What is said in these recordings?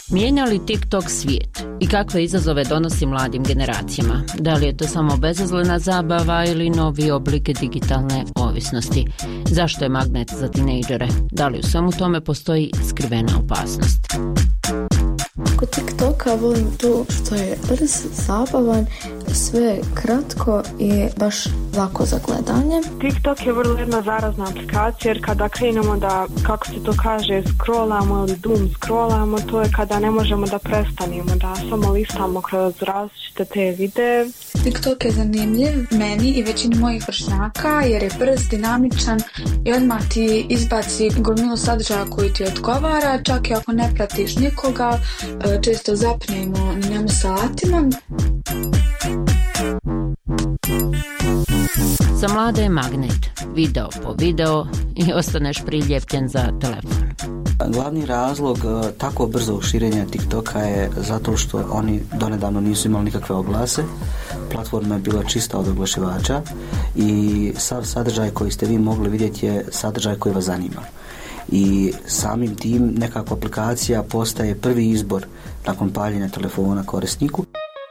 Mijenja li TikTok svijet i kakve izazove donosi mladim generacijama? Da li je to samo bezazlena zabava ili novi oblik digitalne ovisnosti? Zašto je magnet za tinejdžere? Da li u svemu tome postoji skrivena opasnost? Kod TikToka volim to što je brz, zabavan, sve kratko i baš lako za gledanje. TikTok je vrlo jedna zarazna aplikacija jer kada krenemo da, kako se to kaže, scrollamo ili doom scrollamo, to je kada ne možemo da prestanemo, da samo listamo kroz različite te videe. TikTok je zanimljiv meni i većini mojih vršnjaka jer je brz, dinamičan i odmah ti izbaci gomilu sadržaja koji ti odgovara, čak i ako ne pratiš nikoga, često zapnemo na njemu satima. Za mlade je magnet, video po video i ostaneš priljepljen za telefon. Glavni razlog tako brzog širenja TikToka je zato što oni donedavno nisu imali nikakve oglase. Platforma je bila čista od oglašivača i sav sadržaj koji ste vi mogli vidjeti je sadržaj koji vas zanima. I samim tim nekakva aplikacija postaje prvi izbor nakon paljenja telefona korisniku.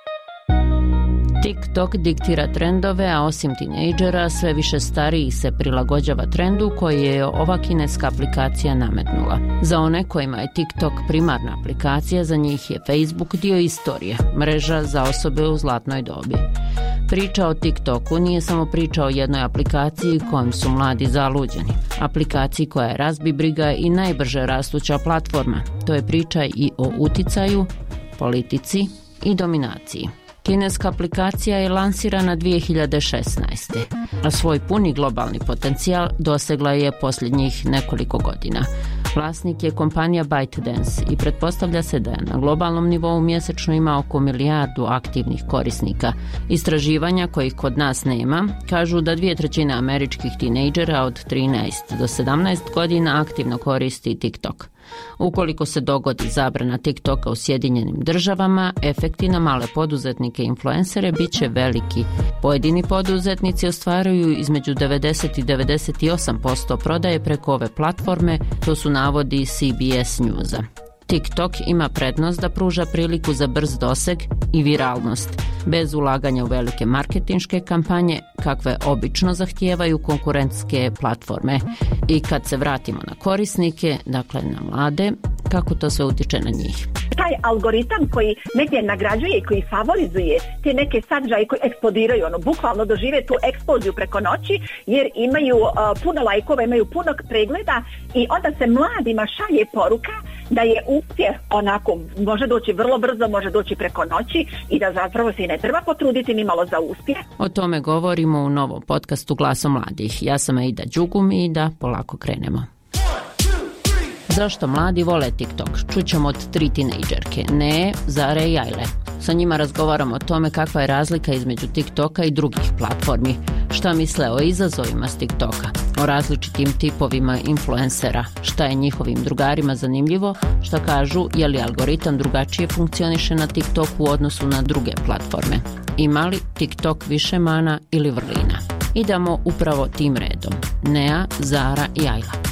TikTok diktira trendove, a osim tinejdžera sve više starijih se prilagođava trendu koji je ova kineska aplikacija nametnula. Za one kojima je TikTok primarna aplikacija, za njih je Facebook dio istorije, mreža za osobe u zlatnoj dobi. Priča o TikToku nije samo priča o jednoj aplikaciji kojom su mladi zaluđeni. Aplikaciji koja je razbibriga i najbrže rastuća platforma. To je priča i o uticaju, politici i dominaciji. Kineska aplikacija je lansirana 2016. a svoj puni globalni potencijal dosegla je posljednjih nekoliko godina. Vlasnik je kompanija ByteDance i pretpostavlja se da je na globalnom nivou mjesečno ima oko 1 milijardu aktivnih korisnika. Istraživanja kojih kod nas nema kažu da 2/3 američkih tinejdžera od 13 do 17 godina aktivno koristi TikTok. Ukoliko se dogodi zabrana TikToka u Sjedinjenim Državama, efekti na male poduzetnike i influencere bit će veliki. Pojedini poduzetnici ostvaruju između 90 i 98% prodaje preko ove platforme, to su navodi CBS Newsa. TikTok ima prednost da pruža priliku za brz doseg i viralnost, bez ulaganja u velike marketinške kampanje, kakve obično zahtijevaju konkurentske platforme. I kad se vratimo na korisnike, dakle na mlade, kako to sve utiče na njih? Taj algoritam koji negdje nagrađuje i koji favorizuje te neke sadržaje koji eksplodiraju, bukvalno dožive tu eksploziju preko noći jer imaju puno lajkova, imaju puno pregleda i onda se mladima šalje poruka da je uspjeh onako, može doći vrlo brzo, može doći preko noći i da zapravo se i ne treba potruditi ni malo za uspjeh. O tome govorimo u novom podcastu Glasom mladih. Ja sam Aida Đugum i da polako krenemo. Zašto mladi vole TikTok? Čućemo od 3 tinejdžerke, Ne, Zare i Ajle. Sa njima razgovaramo o tome kakva je razlika između TikToka i drugih platformi, šta misle o izazovima s TikToka, o različitim tipovima influencera, šta je njihovim drugarima zanimljivo, šta kažu je li algoritam drugačije funkcioniše na TikToku u odnosu na druge platforme. Ima li TikTok više mana ili vrlina? Idemo upravo tim redom. Nea, Zara i Ajla.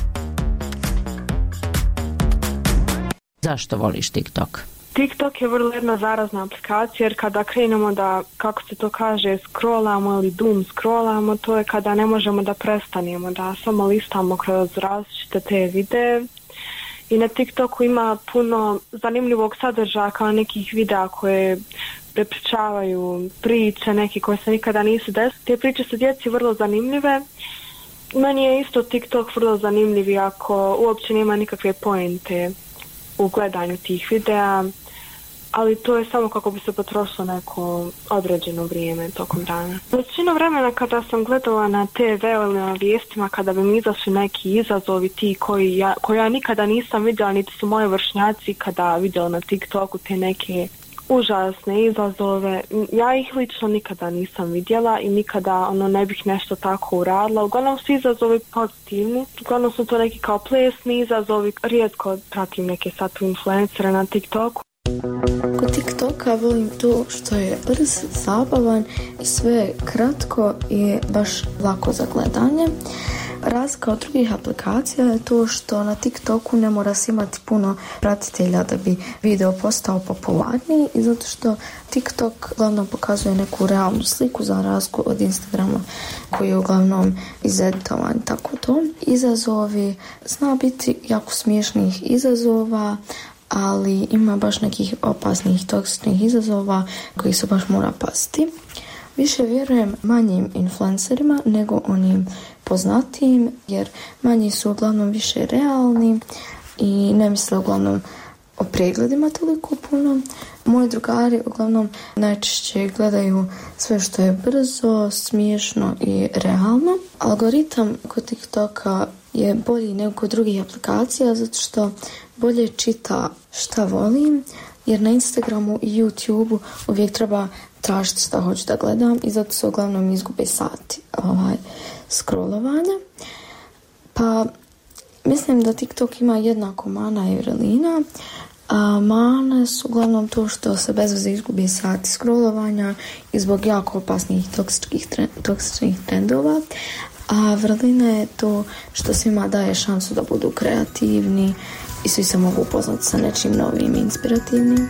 Zašto voliš TikTok? TikTok je vrlo jedna zarazna aplikacija jer kada krenemo da, kako se to kaže, scrollamo ili doom scrollamo, to je kada ne možemo da prestanemo, da samo listamo kroz različite te videe. I na TikToku ima puno zanimljivog sadržaja kao nekih videa koje prepričavaju priče, neke koje se nikada nisu desile. Te priče su djeci vrlo zanimljive. Meni je isto TikTok vrlo zanimljiv iako uopće nema nikakve pointe u gledanju tih videa, ali to je samo kako bi se potrošilo neko određeno vrijeme tokom dana. Većinu vremena kada sam gledala na TV ili na vijestima, kada bi mi izašli neki izazovi ti koji ja nikada nisam vidjela, niti su moji vršnjaci kada vidjeli na TikToku te neke užasne izazove, ja ih lično nikada nisam vidjela i nikada ne bih nešto tako uradila. Uglavnom su izazovi pozitivni, uglavnom su to neki kao plesni izazovi, rijetko pratim neke sad influencere na TikToku. Kod TikToka volim to što je brz, zabavan, sve kratko i baš lako za gledanje. Razlika od drugih aplikacija je to što na TikToku ne mora se imati puno pratitelja da bi video postao popularniji i zato što TikTok uglavnom pokazuje neku realnu sliku za razliku od Instagrama koji je uglavnom izeditovan, tako to. Izazovi zna biti jako smiješnih izazova, ali ima baš nekih opasnih toksičnih izazova koji se baš mora paziti. Više vjerujem manjim influencerima nego onim poznatijim, jer manji su uglavnom više realni i ne misle uglavnom o pregledima toliko puno. Moji drugari uglavnom najčešće gledaju sve što je brzo, smiješno i realno. Algoritam kod TikToka je bolji nego kod drugih aplikacija zato što bolje čita šta volim, jer na Instagramu i YouTubeu uvijek treba tražiti šta hoću da gledam i zato se uglavnom izgube sati scrollovanja. Pa mislim da TikTok ima jednako mana i vrelina. A mane su uglavnom to što se bez veze izgubi sati scrollovanja i zbog jako opasnih toksičnih trendova. A vrlina je to što svima daje šansu da budu kreativni i svi se mogu upoznati sa nečim novim i inspirativnim.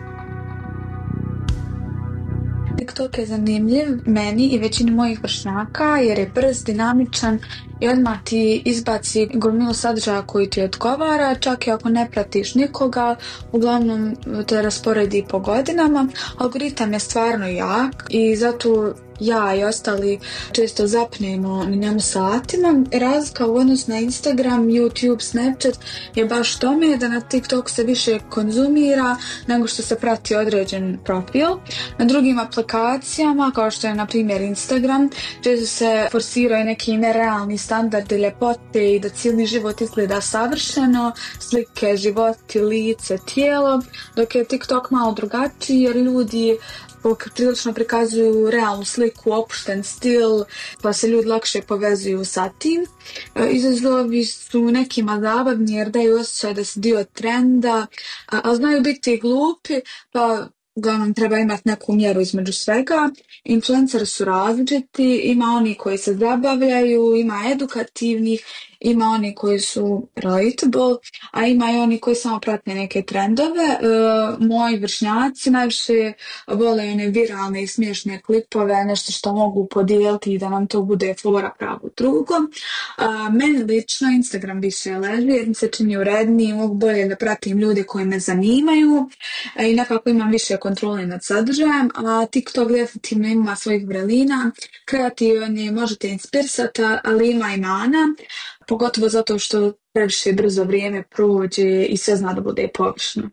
TikTok je zanimljiv meni i većini mojih vršnjaka jer je brz, dinamičan i odmah ti izbaci gomilu sadržaja koji ti odgovara, čak i ako ne pratiš nikoga, uglavnom te rasporedi po godinama. Algoritam je stvarno jak i zato ja i ostali često zapnemo na njemu satima. Razlika u odnosu na Instagram, YouTube, Snapchat je baš tome da na TikTok se više konzumira nego što se prati određen profil. Na drugim aplikacijama, kao što je na primjer Instagram, često se forsiraju neki nerealni standardi ljepote i da cijeli život izgleda savršeno, slike, životi, lice, tijelo, dok je TikTok malo drugačiji jer ljudi prilično prikazuju realnu sliku, opušten stil, pa se ljudi lakše povezuju sa tim. Izazovi su nekima zabavni jer daju osjećaj da se dio trenda, ali znaju biti glupi, pa uglavnom treba imati neku mjeru između svega. Influenceri su različiti, ima oni koji se zabavljaju, ima edukativnih, ima oni koji su relatable, a ima i oni koji samo prate neke trendove. Moji vršnjaci najviše vole one viralne i smiješne klipove, nešto što mogu podijeliti i da nam to bude flora pravo drugo. Meni lično Instagram više leži jer mi se čini uredniji, mogu bolje da pratim ljude koji me zanimaju i nekako imam više kontrole nad sadržajem, a TikTok definitivno ima svojih vrelina, kreativan je, možete inspirisati, ali ima i mana, pogotovo zato što previše brzo vrijeme prođe i sve zna da bude površno.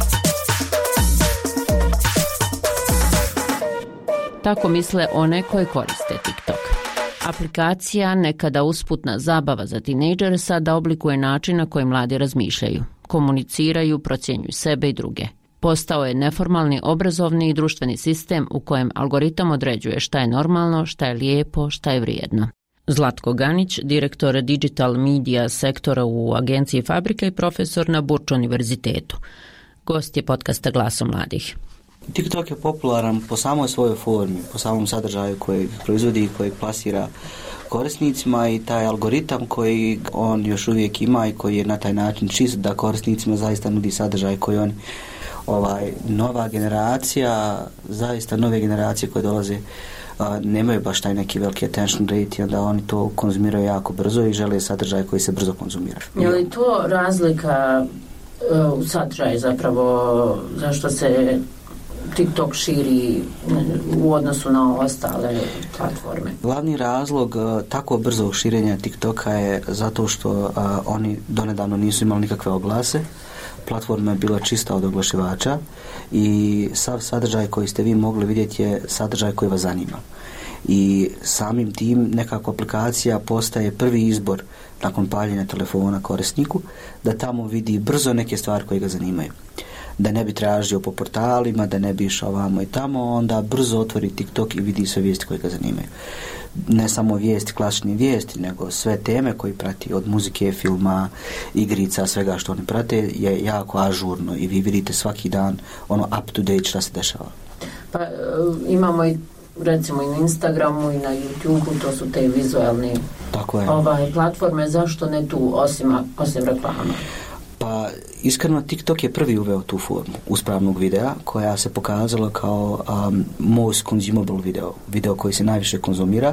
Tako misle one koje koriste TikTok. Aplikacija, nekada usputna zabava za tinejdžere, sada oblikuje način na koji mladi razmišljaju, komuniciraju, procjenjuju sebe i druge. Postao je neformalni obrazovni i društveni sistem u kojem algoritam određuje šta je normalno, šta je lijepo, šta je vrijedno. Zlatko Ganić, direktor digital media sektora u agenciji Fabrika i profesor na Burč univerzitetu. Gost je podcasta Glaso mladih. TikTok je popularan po samoj svojoj formi, po samom sadržaju koji proizvodi i koji plasira korisnicima i taj algoritam koji on još uvijek ima i koji je na taj način čist da korisnicima zaista nudi sadržaj koji on nova generacija, zaista nove generacije koje dolaze nemaju baš taj neki veliki attention rate i onda oni to konzumiraju jako brzo i žele sadržaj koji se brzo konzumira. Je li to razlika u sadržaju zapravo zašto se TikTok širi u odnosu na ostale platforme? Glavni razlog tako brzog širenja TikToka je zato što oni donedavno nisu imali nikakve oglase. Platforma je bila čista od oglašivača i sav sadržaj koji ste vi mogli vidjeti je sadržaj koji vas zanima. I samim tim nekako aplikacija postaje prvi izbor nakon paljenja telefona korisniku da tamo vidi brzo neke stvari koje ga zanimaju. Da ne bi tražio po portalima, da ne bi išao ovamo i tamo, onda brzo otvori TikTok i vidi sve vijesti koje ga zanimaju. Ne samo vijesti, klasične vijesti, nego sve teme koje prati, od muzike, filma, igrica, svega što oni prate je jako ažurno i vi vidite svaki dan up to date šta se dešava. Pa imamo i recimo i na Instagramu i na YouTubeu, to su te vizualne platforme, zašto ne tu osim reklama? Pa iskreno TikTok je prvi uveo tu formu uspravnog videa koja se pokazala kao most consumable video koji se najviše konzumira,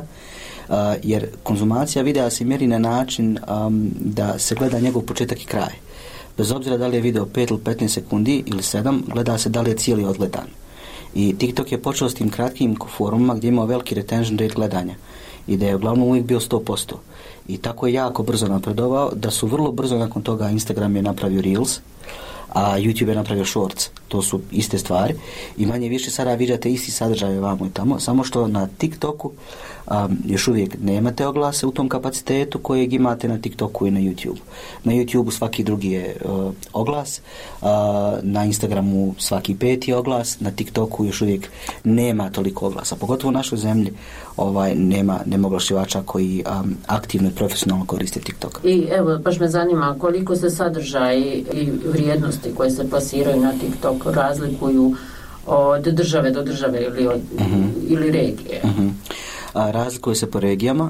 jer konzumacija videa se mjeri na način da se gleda njegov početak i kraj. Bez obzira da li je video 5 ili 15 sekundi ili 7, gleda se da li je cijeli odgledan. I TikTok je počeo s tim kratkim forumima gdje je imao veliki retention rate gledanja i da je uglavnom uvijek bio 100%. I tako je jako brzo napredovao da su vrlo brzo nakon toga Instagram je napravio Reels, a YouTube je napravio Shorts. To su iste stvari i manje više sada viđate isti sadržaj ovamo i tamo, samo što na TikToku još uvijek nemate oglase u tom kapacitetu kojeg imate na TikToku i na YouTube. Na YouTubeu svaki drugi je oglas, na Instagramu svaki 5. oglas, na TikToku još uvijek nema toliko oglasa. Pogotovo u našoj zemlji nema oglašivača koji aktivno i profesionalno koriste TikTok. I evo, baš me zanima koliko se sadržaj i vrijednosti koje se plasiraju na TikTok razlikuju od države do države ili regije. Razlikuje se po regijama.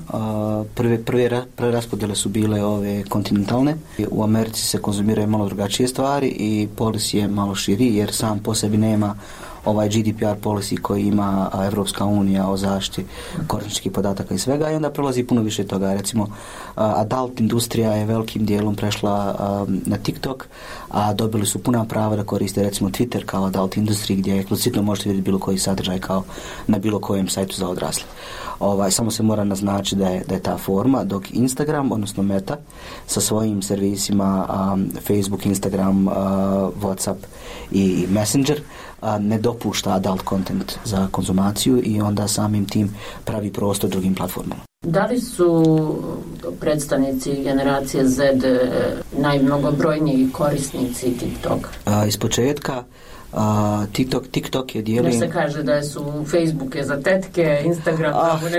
Prve raspodjele su bile ove kontinentalne. U Americi se konzumiraju malo drugačije stvari i policy je malo širi jer sam po sebi nema ovaj GDPR policy koji ima Evropska unija o zaštiti korisničkih podataka i svega i onda prelazi puno više toga. Recimo, adult industrija je velikim dijelom prešla na TikTok, a dobili su puna prava da koriste recimo Twitter kao adult industriji gdje eksplicitno možete vidjeti bilo koji sadržaj kao na bilo kojem sajtu za odrasle. Samo se mora naznačiti da je ta forma, dok Instagram, odnosno Meta, sa svojim servisima Facebook, Instagram, WhatsApp i Messenger ne dopušta adult content za konzumaciju i onda samim tim pravi prostor drugim platformama. Da li su predstavnici generacije Z najmnogobrojniji korisnici TikTok? Iz početka TikTok je dijelio... Ne se kaže da su Facebook je za tetke, Instagram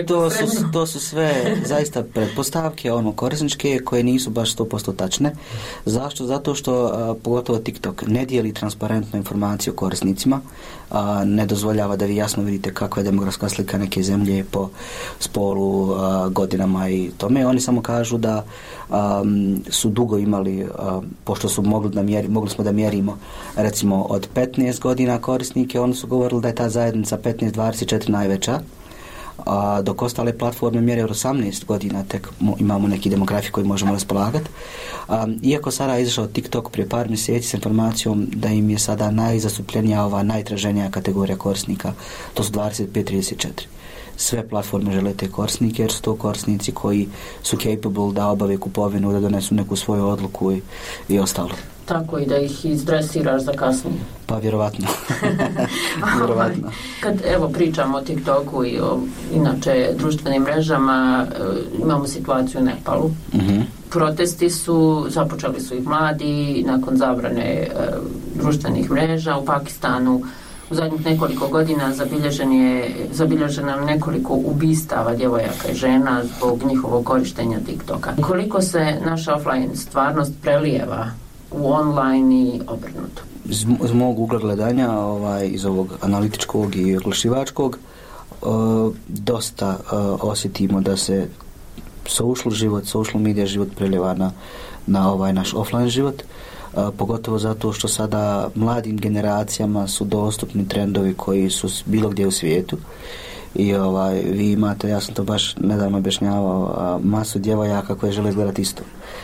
to su sve zaista pretpostavke korisničke koje nisu baš 100% tačne. Zašto? Zato što pogotovo TikTok ne dijeli transparentnu informaciju o korisnicima, ne dozvoljava da vi jasno vidite kakva je demografska slika neke zemlje po spolu, godinama i tome. Oni samo kažu da su dugo imali, pošto su mogli smo da mjerimo recimo od 15 godina korisnike, oni su govorili da je ta zajednica 15-24 najveća, dok ostale platforme mjere od 18 godina tek imamo neki demografi koji možemo raspolagati. Iako sada je izašao TikTok prije par mjeseci s informacijom da im je sada najzastupljenija najtraženija kategorija korisnika, to su 25-34. Sve platforme žele te korisnike jer su to korisnici koji su capable da obave kupovinu, da donesu neku svoju odluku i ostalo. Tako i da ih izdresiraš za kasnije. Pa vjerovatno. Kad pričamo o TikToku i o inače društvenim mrežama, imamo situaciju u Nepalu. Protesti započeli su ih mladi nakon zabrane društvenih mreža. U Pakistanu u zadnjih nekoliko godina zabilježeno nekoliko ubistava djevojaka i žena zbog njihovog korištenja TikToka. Koliko se naša offline stvarnost prelijeva u online i obrnuto? Iz mog ugla gledanja, iz ovog analitičkog i oglašivačkog, dosta osjetimo da se social media život prelijeva na ovaj naš offline život, pogotovo zato što sada mladim generacijama su dostupni trendovi koji su bilo gdje u svijetu i vi imate, ja sam to baš nedavno objašnjavao, masu djevojaka koje žele izgledati isto.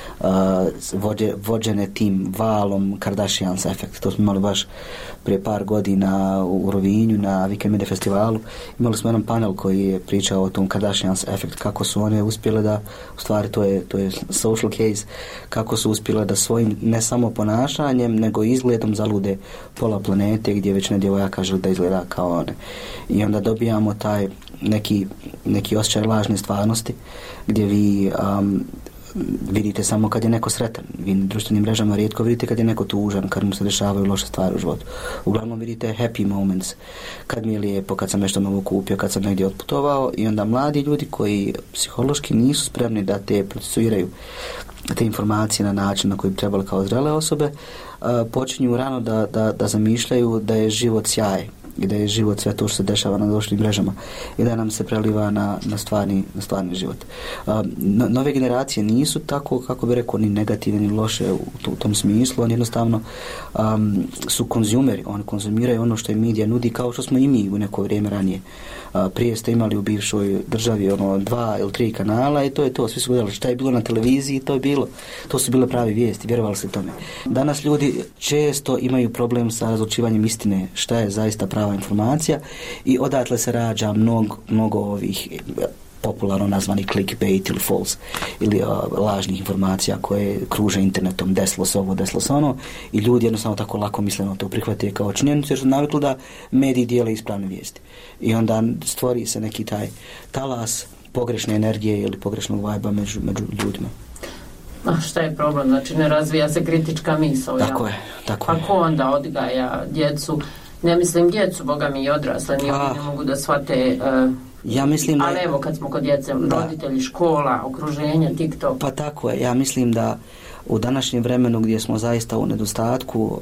Vođene tim valom Kardashians efekt. To smo imali baš prije par godina u Rovinju na Weekend Media festivalu. Imali smo jedan panel koji je pričao o tom Kardashians efekt, kako su one uspjele da, u stvari to je social case, kako su uspjele da svojim ne samo ponašanjem nego izgledom zalude pola planete gdje većina djevojaka želi da izgleda kao one. I onda dobijamo taj neki osjećaj lažne stvarnosti gdje vi vidite samo kad je neko sretan. Vi na društvenim mrežama rijetko vidite kad je neko tužan, kad mu se dešavaju loše stvari u životu. Uglavnom vidite happy moments, kad mi je lijepo, kad sam nešto novo kupio, kad sam negdje otputovao i onda mladi ljudi koji psihološki nisu spremni da te procesuiraju te informacije na način na koji bi trebali kao zrele osobe, počinju rano da zamišljaju da je život sjaj i da je život sve to što se dešava na društvenim mrežama i da nam se preliva na stvarni život. Nove generacije nisu tako, kako bi rekao, ni negativne ni loše u tom smislu, oni jednostavno su konzumeri, oni konzumiraju ono što im medija nudi, kao što smo i mi u neko vrijeme ranije. Prije ste imali u bivšoj državi 2 ili 3 kanala i to je to, svi su gledali šta je bilo na televiziji, to su bile pravi vijesti, vjerovali ste tome. Danas ljudi često imaju problem sa razlučivanjem istine, šta je zaista prava informacija i odatle se rađa mnogo ovih popularno nazvani clickbait ili false ili lažnih informacija koje kruže internetom, desilo se ovo, desilo se ono i ljudi jednostavno tako lako misleno to prihvate kao činjenicu jer su navikli da mediji dijele ispravne vijesti i onda stvori se neki taj talas pogrešne energije ili pogrešnog vajba među ljudima. A šta je problem? Znači ne razvija se kritička misao. Tako je. Pa ko onda odgaja djecu? Ne mislim djecu, boga mi i odrasle, ni oni ne mogu da shvate. Ja mislim da... Ali evo kad smo kod djece, roditelji, škola, okruženje, TikTok. Pa tako je. Ja mislim da u današnjem vremenu gdje smo zaista u nedostatku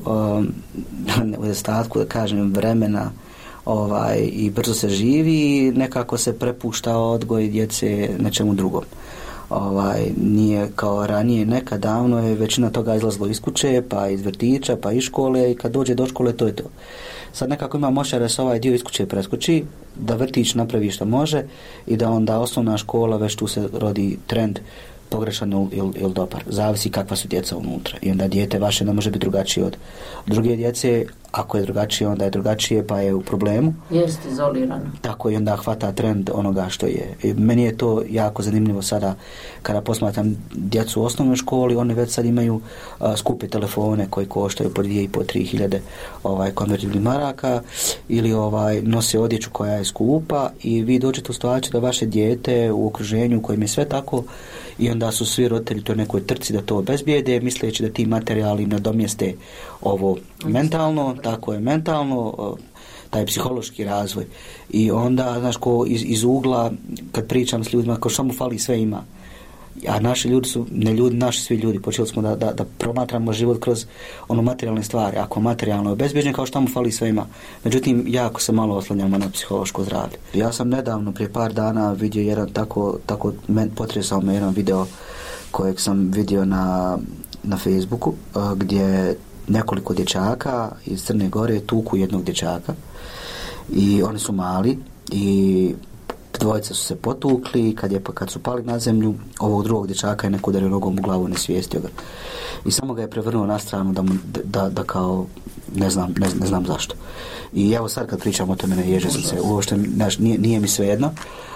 da kažem vremena i brzo se živi, nekako se prepušta odgoj djece nečemu drugom. Nije kao ranije, nekad davno je većina toga izlazilo iz kuće, pa iz vrtića, pa iz škole i kad dođe do škole to je to. Sad nekako ima moćare da se ovaj dio iz kuće preskoči, da vrtić napravi što može i da onda osnovna škola, već tu se rodi trend pogrešan ili dobar. Zavisi kakva su djeca unutra. I onda dijete vaše ne može biti drugačije od druge djece. Ako je drugačije, onda je drugačije, pa je u problemu. Jest izolirano. Tako i onda hvata trend onoga što je. I meni je to jako zanimljivo sada kada posmatram djecu u osnovnoj školi, oni već sad imaju skupe telefone koji koštaju po 2.500-3 hiljade konvertibilnih maraka ili nose odjeću koja je skupa i vi dođete u situaciju da vaše dijete u okruženju u kojem je sve tako i onda su svi roditelji to nekoj trci da to obezbijede, misleći da ti materijali nadomjeste ovo mentalno, tako je mentalno, taj psihološki razvoj. I onda, znaš, ko iz ugla, kad pričam s ljudima, ko što mu fali sve ima. A naši ljudi su, ne ljudi, naši svi ljudi, počeli smo da promatramo život kroz materijalne stvari. Ako materijalno je obezbjeđen, kao što mu fali sve ima. Međutim, jako se malo oslanjamo na psihološko zdravlje. Ja sam nedavno, prije par dana, vidio jedan tako potresao me jedan video kojeg sam vidio na Facebooku, gdje nekoliko dječaka iz Crne Gore tuku jednog dječaka i oni su mali i dvojica su se potukli, kad su pali na zemlju, ovog drugog dječaka je neko udario nogom u glavu, ne svijestio ga. I samo ga je prevrnuo na stranu da kao ne znam zašto. I evo sad kad pričam o tome ne ježe sam se, uopšte nije mi svejedno.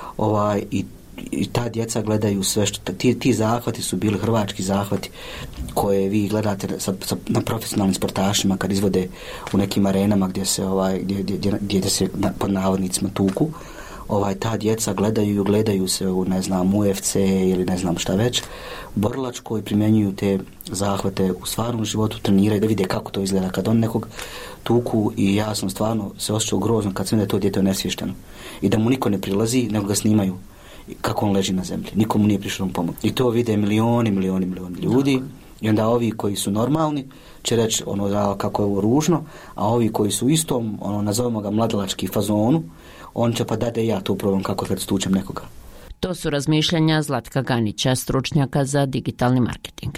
I ta djeca gledaju sve što ti zahvati su bili hrvački zahvati koje vi gledate na profesionalnim sportašima kad izvode u nekim arenama gdje se pod navodnicima tuku. Ta djeca gledaju se u UFC ili ne znam šta već, borilačko i primjenjuju te zahvate u stvarnom životu, treniraju da vide kako to izgleda kad on nekog tuku i ja sam stvarno se osjećao grozno kad sam da je to dijete onesvješteno i da mu niko ne prilazi nego ga snimaju kako on leži na zemlji, nikomu nije prišao pomoć. I to vide milioni ljudi i onda ovi koji su normalni će reći kako je ovo ružno, a ovi koji su u istom, nazovemo ga mladalački fazonu, on će pa da ja to problem kako kad stučem nekoga. To su razmišljanja Zlatka Ganića, stručnjaka za digitalni marketing.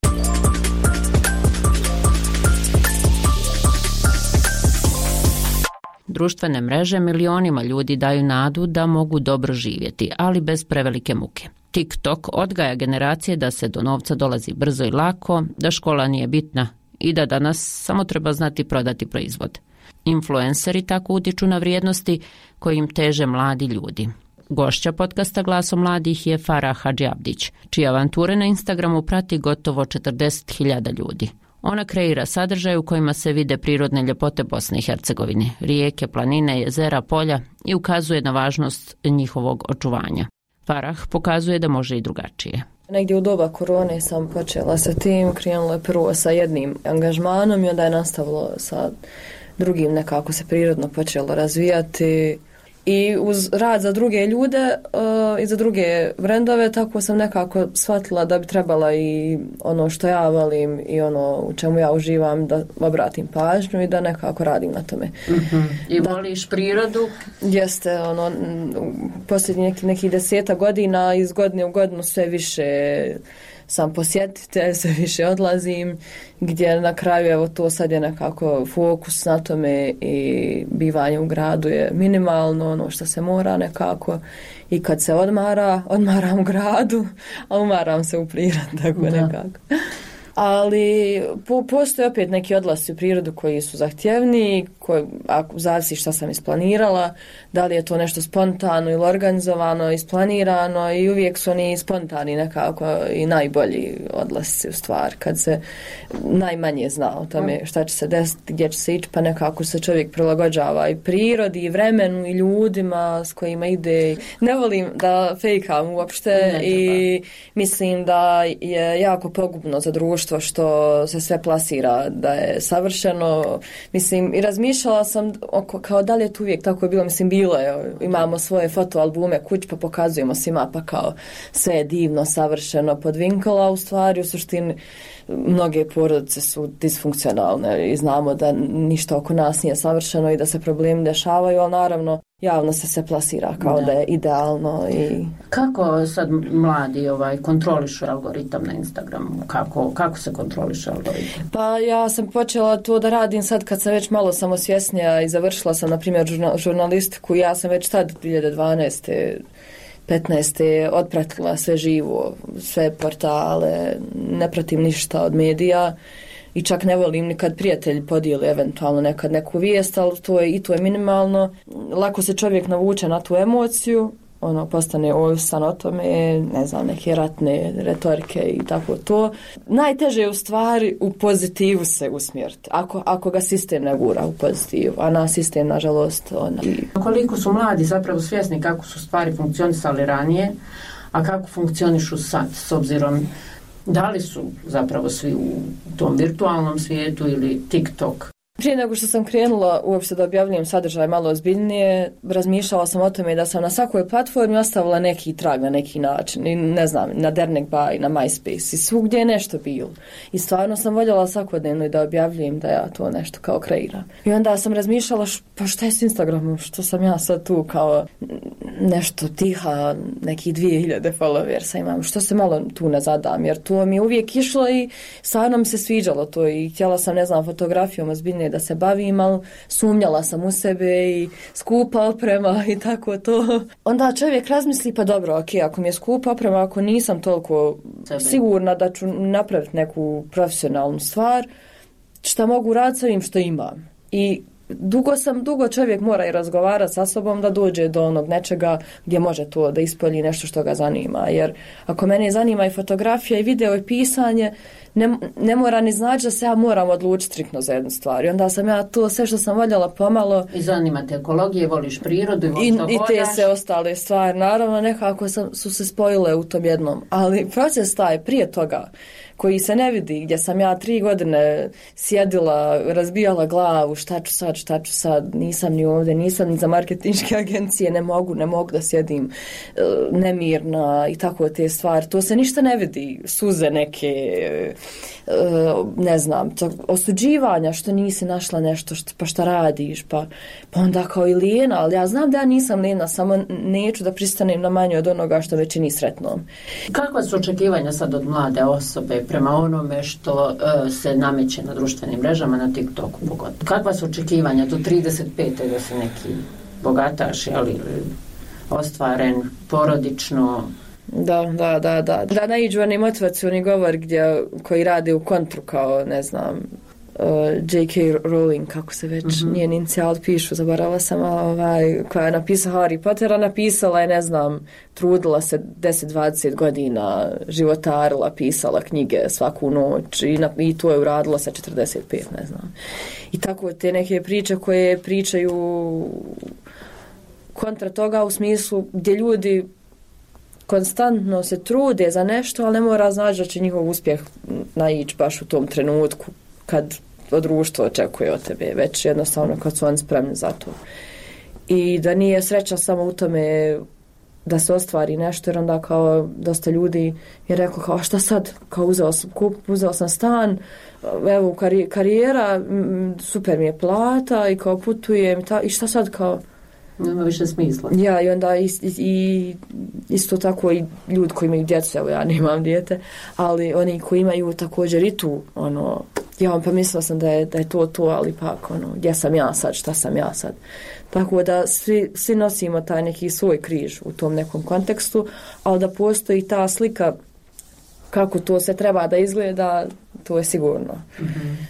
Društvene mreže milionima ljudi daju nadu da mogu dobro živjeti, ali bez prevelike muke. TikTok odgaja generacije da se do novca dolazi brzo i lako, da škola nije bitna i da danas samo treba znati prodati proizvod. Influenceri tako utiču na vrijednosti kojim teže mladi ljudi. Gošća podcasta Glasom mladih je Farah Hadžiabdić, čije avanture na Instagramu prati gotovo 40.000 ljudi. Ona kreira sadržaj u kojima se vide prirodne ljepote Bosne i Hercegovine, rijeke, planine, jezera, polja i ukazuje na važnost njihovog očuvanja. Farah pokazuje da može i drugačije. Negdje u doba korone sam počela sa tim, krenula je prvo sa jednim angažmanom i onda je nastavilo sa drugim, nekako se prirodno počelo razvijati. I uz rad za druge ljude i za druge brendove, tako sam nekako shvatila da bi trebala i ono što ja volim i ono u čemu ja uživam da obratim pažnju i da nekako radim na tome. I voliš prirodu? Jeste, ono, posljednjih nekih 10 godina iz godine u godinu sve više sam posjetitelj, sve više odlazim, gdje na kraju evo to sad je nekako fokus na tome i bivanje u gradu je minimalno, ono što se mora nekako, i kad se odmaram u gradu, a umaram se u prirodi, tako nekako. Ali postoje opet neki odlasci u prirodu koji su zahtjevniji, ako zavisi šta sam isplanirala, da li je to nešto spontano ili organizovano, isplanirano, i uvijek su oni spontani nekako i najbolji odlasci u stvar, kad se najmanje zna o tome šta će se desiti, gdje će se ići, pa nekako se čovjek prilagođava i prirodi, i vremenu, i ljudima s kojima ide. Ne volim da fejkam uopšte i mislim da je jako pogubno za društvo što se sve plasira da je savršeno. Mislim, i razmišljala sam kao da li je to uvijek tako je bilo. Mislim, bilo je. Imamo svoje fotoalbume kuć pa pokazujemo svima pa kao sve je divno, savršeno, podvinkala. U stvari, u suštini, mnoge porodice su disfunkcionalne i znamo da ništa oko nas nije savršeno i da se problemi dešavaju, ali naravno javno se sve plasira kao da je idealno. Kako sad mladi kontrolišu algoritam na Instagramu? Kako se kontroliše algoritam? Pa ja sam počela to da radim sad kad sam već malo samosvjesnija i završila sam, na primjer, žurnalistiku. Ja sam već tad 2012. 15. otpratila sve živo, sve portale, ne pratim ništa od medija i čak ne volim nikad prijatelji podijeli eventualno nekad neku vijest, ali to je minimalno. Lako se čovjek navuče na tu emociju, postane ovisan o tome, ne znam, neke ratne retorike i tako to. Najteže je u stvari u pozitivu se usmjeriti, ako ga sistem ne gura u pozitivu, a na sistem, nažalost, Koliko su mladi zapravo svjesni kako su stvari funkcionisali ranije, a kako funkcionišu sad, s obzirom da li su zapravo svi u tom virtualnom svijetu ili TikTok? Prije nego što sam krenula uopšte da objavljujem sadržaj malo ozbiljnije, razmišljala sam o tome da sam na svakoj platformi ostavila neki trag na neki način. I ne znam, na Dernek Bay, na MySpace i svugdje je nešto bilo. I stvarno sam voljela svakodnevno da objavljujem da ja to nešto kao kreiram. I onda sam razmišljala pa šta je s Instagramom, što sam ja sad tu kao nešto tiha, neki 2000 followersa imam, što se malo tu ne zadam, jer to mi je uvijek išlo i stvarno mi se sviđalo to i htjela sam, ne znam, fotografijom ozbiljnije da se bavim, ali sumnjala sam u sebe i skupa oprema i tako to. Onda čovjek razmisli, pa dobro, ok, ako mi je skupa oprema, ako nisam toliko sigurna da ću napraviti neku profesionalnu stvar, šta mogu raditi sa ovim što imam. I dugo čovjek mora i razgovarati sa sobom da dođe do onog nečega gdje može to da ispolji nešto što ga zanima. Jer ako mene zanima i fotografija i video i pisanje, ne mora ni znači da se ja moram odlučiti striktno za jednu stvar. I onda sam ja to sve što sam voljela pomalo... I zanima te ekologije, voliš prirodu i te se ostale stvari. Naravno, nekako su se spojile u tom jednom. Ali proces taj prije toga, koji se ne vidi, gdje sam ja 3 godine sjedila, razbijala glavu, šta ću sad, nisam ni ovdje, nisam ni za marketinške agencije, ne mogu da sjedim nemirna i tako te stvari. To se ništa ne vidi, suze neke, ne znam, osuđivanja što nisi našla nešto, pa šta radiš, pa onda kao i lijena, ali ja znam da ja nisam lijena, samo neću da pristanem na manje od onoga što me čini sretnom. Kakva su očekivanja sad od mlade osobe prema onome što se nameće na društvenim mrežama, na TikToku pogotovo? Kakva su očekivanja do 35. da se neki bogataš, ili ostvaren porodično? Da naiđu oni motivacioni govor koji rade u kontru kao, ne znam, J.K. Rowling, kako se već njen inicijal pišu, zaboravila sam, koja je napisala Harry Pottera, napisala je, ne znam, trudila se 10-20 godina, životarila, pisala knjige svaku noć i to je uradila sa 45, ne znam. I tako te neke priče koje pričaju kontra toga u smislu gdje ljudi konstantno se trude za nešto, ali ne mora znači da će njihov uspjeh naići baš u tom trenutku kad društvo očekuje od tebe, već jednostavno kad su oni spremni za to. I da nije sreća samo u tome da se ostvari nešto, jer onda kao dosta ljudi je rekao kao šta sad, kao uzeo sam stan, evo karijera, super mi je plata i kao putujem i šta sad kao nema više smisla. Ja, i onda isto tako i ljudi koji imaju djecu, evo ja nemam dijete, ali oni koji imaju također i tu, ja pa mislila sam da je to, ali pak, gdje sam ja sad, šta sam ja sad. Tako da svi nosimo taj neki svoj križ u tom nekom kontekstu, ali da postoji ta slika kako to se treba da izgleda, to je sigurno. Mm-hmm.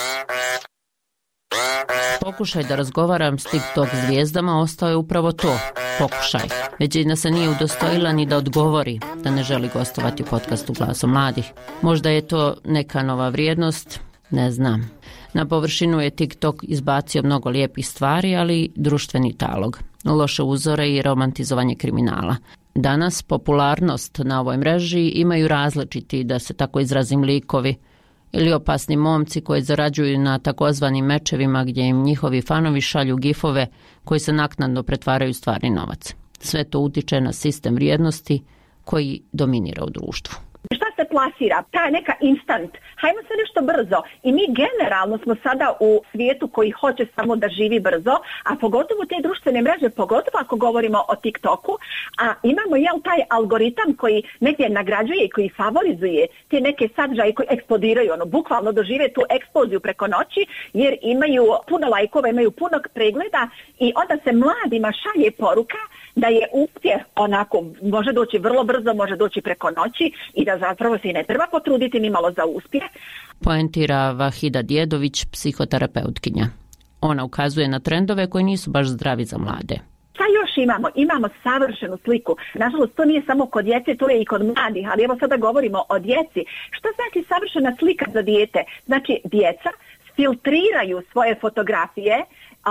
Pokušaj da razgovaram s TikTok zvijezdama ostao je upravo to, pokušaj. Većina se nije udostojila ni da odgovori da ne želi gostovati u podcastu Glasom mladih. Možda je to neka nova vrijednost, ne znam. Na površinu je TikTok izbacio mnogo lijepih stvari, ali društveni talog, loše uzore i romantizovanje kriminala. Danas popularnost na ovoj mreži imaju različiti, da se tako izrazim, likovi ili opasni momci koji zarađuju na takozvanim mečevima gdje im njihovi fanovi šalju gifove koji se naknadno pretvaraju u stvarni novac. Sve to utiče na sistem vrijednosti koji dominira u društvu. Šta se plasira? Ta neka instant. Hajmo se nešto brzo. I mi generalno smo sada u svijetu koji hoće samo da živi brzo, a pogotovo te društvene mreže, pogotovo ako govorimo o TikToku, a imamo taj algoritam koji negdje nagrađuje i koji favorizuje te neke sadržaje koji eksplodiraju, bukvalno dožive tu eksploziju preko noći, jer imaju puno lajkova, imaju puno pregleda i onda se mladima šalje poruka da je uspjeh onako, može doći vrlo brzo, može doći preko noći i da zapravo se i ne treba potruditi ni malo za uspjeh. Poentira Vahida Djedović, psihoterapeutkinja. Ona ukazuje na trendove koji nisu baš zdravi za mlade. Šta još imamo? Imamo savršenu sliku. Nažalost, to nije samo kod djece, to je i kod mladih, ali evo sada govorimo o djeci. Šta znači savršena slika za dijete? Znači, djeca filtriraju svoje fotografije,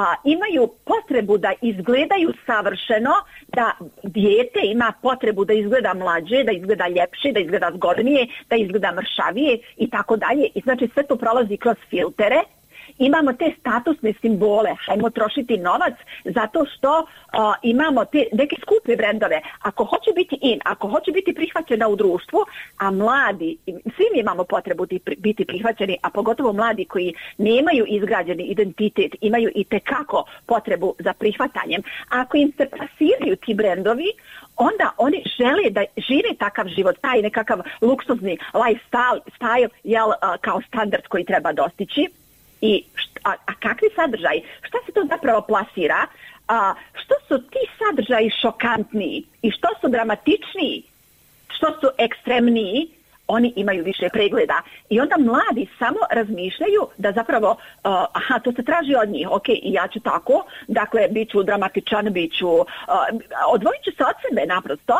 imaju potrebu da izgledaju savršeno, da dijete ima potrebu da izgleda mlađe, da izgleda ljepše, da izgleda zgodnije, da izgleda mršavije i tako dalje. I znači sve to prolazi kroz filtere. Imamo te statusne simbole, hajmo trošiti novac zato što imamo te neke skupe brendove. Ako hoće biti ako hoće biti prihvaćena u društvu, a mladi, svi mi imamo potrebu biti prihvaćeni, a pogotovo mladi koji nemaju izgrađeni identitet, imaju i tekako potrebu za prihvatanjem. Ako im se plasiraju ti brendovi, onda oni žele da žive takav život, taj nekakav luksuzni lifestyle kao standard koji treba dostići. A kakvi sadržaji? Šta se to zapravo plasira? Što su ti sadržaji šokantniji i što su dramatičniji, što su ekstremniji, oni imaju više pregleda. I onda mladi samo razmišljaju da zapravo, to se traži od njih, ok, i ja ću tako, dakle, bit ću dramatičan, odvojit ću se od sebe naprosto,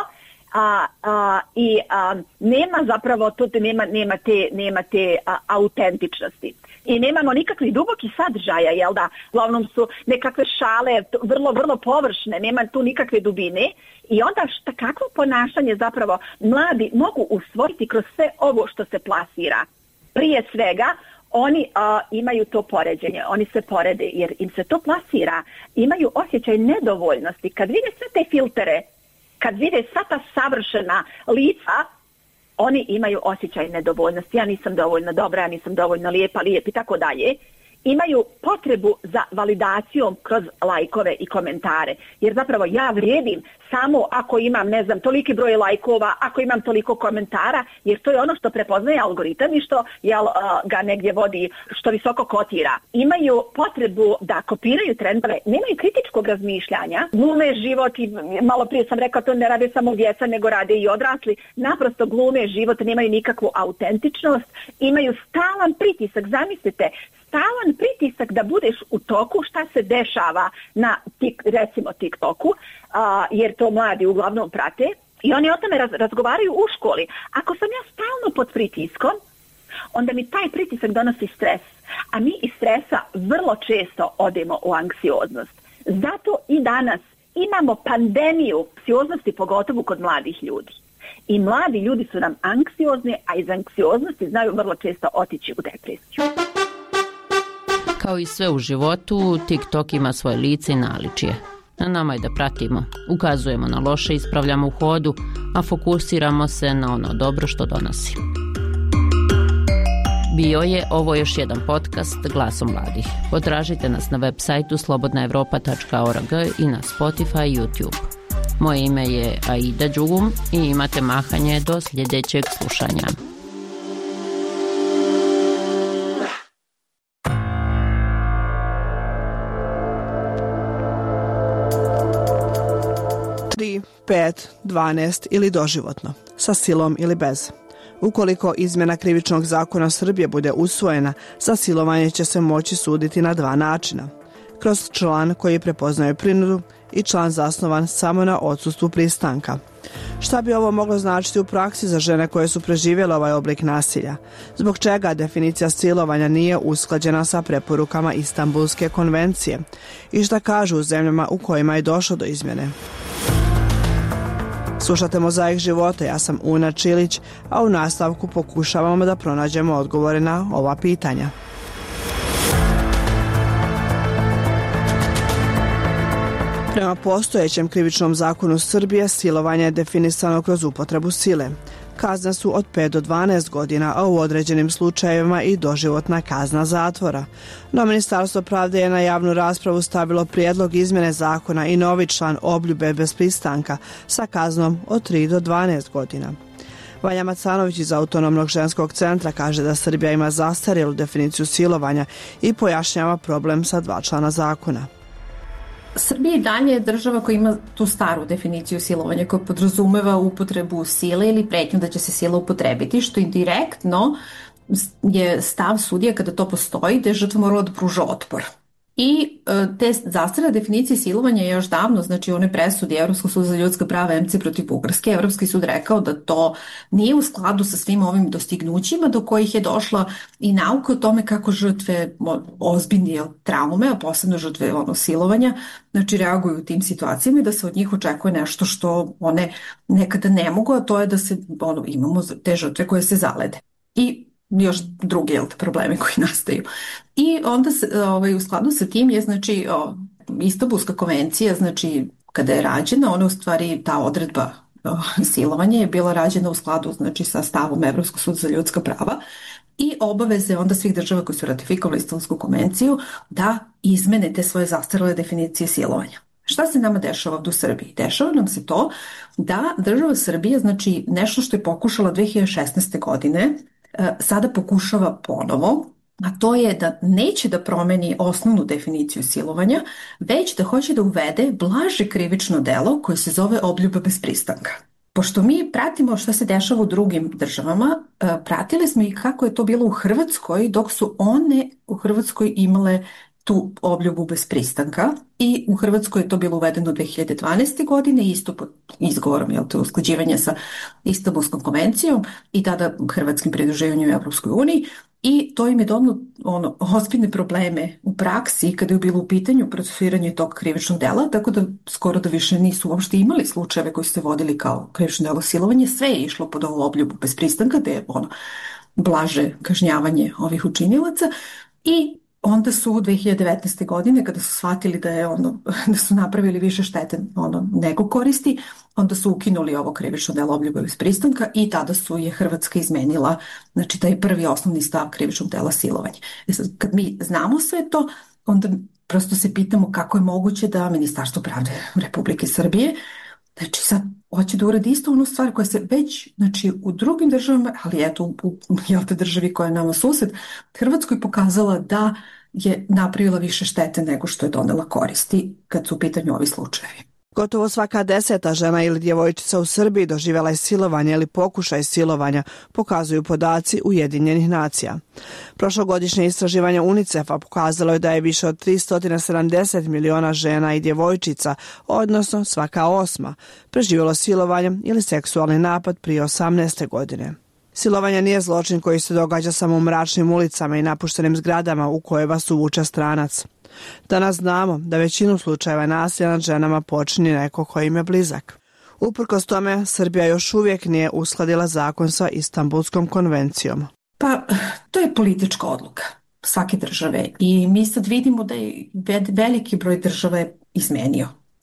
nema zapravo, nema te autentičnosti. I nemamo nikakvih dubokih sadržaja, jel da? Uglavnom su nekakve šale vrlo, vrlo površne, nema tu nikakve dubine. I onda kakvo ponašanje zapravo mladi mogu usvojiti kroz sve ovo što se plasira? Prije svega, oni imaju to poređenje, oni se porede jer im se to plasira. Imaju osjećaj nedovoljnosti. Kad vide sve te filtere, kad vide sva ta savršena lica, oni imaju osjećaj nedovoljnosti. Ja nisam dovoljno dobra, ja nisam dovoljno lijep i tako dalje. Imaju potrebu za validacijom kroz lajkove i komentare. Jer zapravo ja vrijedim samo ako imam, toliki broj lajkova, ako imam toliko komentara, jer to je ono što prepoznaje algoritam i što ga negdje vodi, što visoko kotira. Imaju potrebu da kopiraju trendove, nemaju kritičkog razmišljanja, glume život i malo prije sam rekao, to ne rade samo djeca, nego rade i odrasli, naprosto glume život, nemaju nikakvu autentičnost, imaju stalan pritisak, zamislite, stalan pritisak da budeš u toku šta se dešava na recimo TikToku, jer to mladi uglavnom prate i oni o tome razgovaraju u školi. Ako sam ja stalno pod pritiskom, onda mi taj pritisak donosi stres, a mi iz stresa vrlo često odemo u anksioznost. Zato i danas imamo pandemiju anksioznosti, pogotovo kod mladih ljudi. I mladi ljudi su nam anksiozni, a iz anksioznosti znaju vrlo često otići u depresiju. Kao i sve u životu, TikTok ima svoje lice i naličje. Na nama je da pratimo, ukazujemo na loše, ispravljamo u hodu, a fokusiramo se na ono dobro što donosi. Bio je ovo još jedan podcast Glasom mladih. Potražite nas na web sajtu slobodnaevropa.org i na Spotify i YouTube. Moje ime je Aida Đugum i imate mahanje do sljedećeg slušanja. Tri, 5, 12 ili doživotno, sa silom ili bez. Ukoliko izmjena krivičnog zakona Srbije bude usvojena, za silovanje će se moći suditi na 2 načina. Kroz član koji prepoznaje prinudu i član zasnovan samo na odsustvu pristanka. Šta bi ovo moglo značiti u praksi za žene koje su preživjele ovaj oblik nasilja? Zbog čega definicija silovanja nije usklađena sa preporukama Istanbulske konvencije? I šta kažu u zemljama u kojima je došlo do izmjene? Slušate Mozaik života, ja sam Una Čilić, a u nastavku pokušavamo da pronađemo odgovore na ova pitanja. Prema postojećem krivičnom zakonu Srbije, silovanje je definisano kroz upotrebu sile. Kazne su od 5 do 12 godina, a u određenim slučajevima i doživotna kazna zatvora. No Ministarstvo pravde je na javnu raspravu stavilo prijedlog izmjene zakona i novi član obljube bez pristanka sa kaznom od 3 do 12 godina. Vanja Macanović iz Autonomnog ženskog centra kaže da Srbija ima zastarjelu definiciju silovanja i pojašnjava problem sa 2 člana zakona. Srbija i dalje je država koja ima tu staru definiciju silovanja koja podrazumeva upotrebu sile ili pretnju da će se sila upotrebiti, što indirektno je stav sudija kada to postoji da je žrtva morala da pruža otpor. I te zastarjele definicije silovanja je još davno, znači one presudi Evropskog suda za ljudska prava MC protiv Bugarske, Evropski sud rekao da to nije u skladu sa svim ovim dostignućima do kojih je došla i nauka o tome kako žrtve ozbiljne traume, a posebno žrtve silovanja, znači reaguju u tim situacijama i da se od njih očekuje nešto što one nekada ne mogu, a to je da se imamo te žrtve koje se zalede. I još drugi problemi koji nastaju. I onda u skladu sa tim je znači Istanbulska konvencija, znači kada je rađena, ona u stvari ta odredba silovanja je bila rađena u skladu znači sa stavom Evropskog suda za ljudska prava i obaveze onda svih država koji su ratifikovali Istanbulsku konvenciju da izmene te svoje zastarjele definicije silovanja. Šta se nama dešava ovdje u Srbiji? Dešava nam se to da država Srbije, znači nešto što je pokušala 2016. godine, sada pokušava ponovo, a to je da neće da promeni osnovnu definiciju silovanja, već da hoće da uvede blaže krivično delo koje se zove obljuba bez pristanka. Pošto mi pratimo šta se dešava u drugim državama, pratili smo i kako je to bilo u Hrvatskoj, dok su one u Hrvatskoj imale tu obljubu bez pristanka i u Hrvatskoj je to bilo uvedeno 2012. godine, isto pod izgovorom usklađivanja sa Istanbulskom konvencijom i tada hrvatskim pridruživanjem u Evropskoj uniji i to im je donalo ozbiljne probleme u praksi kada je bilo u pitanju procesuiranje tog krivičnog dela, tako da skoro da više nisu uopšte imali slučajeve koji su se vodili kao krivično delo silovanje, sve je išlo pod ovu obljubu bez pristanka, da je blaže kažnjavanje ovih učinilaca i onda su 2019. godine, kada su shvatili da su napravili više štete nego koristi, onda su ukinuli ovo krivično delo obljuba bez pristanka i tada je Hrvatska izmenila znači taj prvi osnovni stav krivičnog dela silovanja. Kad mi znamo sve to, onda prosto se pitamo kako je moguće da Ministarstvo pravde Republike Srbije znači sad hoće da uradi isto onu stvar koja se već znači u drugim državama, ali eto u državi koja je nama sused, Hrvatskoj pokazala da je napravila više štete nego što je donela koristi kad su u pitanju ovi slučajevi. Gotovo svaka 10. žena ili djevojčica u Srbiji doživjela je silovanje ili pokušaj silovanja, pokazuju podaci Ujedinjenih nacija. Prošlogodišnje istraživanje UNICEF-a pokazalo je da je više od 370 miliona žena i djevojčica, odnosno svaka 8, preživjelo silovanje ili seksualni napad prije 18. godine. Silovanje nije zločin koji se događa samo u mračnim ulicama i napuštenim zgradama u koje vas uvuče stranac. Danas znamo da većinu slučajeva nasilja nad ženama počini neko ko im je blizak. Uprkos tome, Srbija još uvijek nije uskladila zakon sa Istanbulskom konvencijom. Pa, to je politička odluka svake države i mi sad vidimo da je veliki broj država izmenio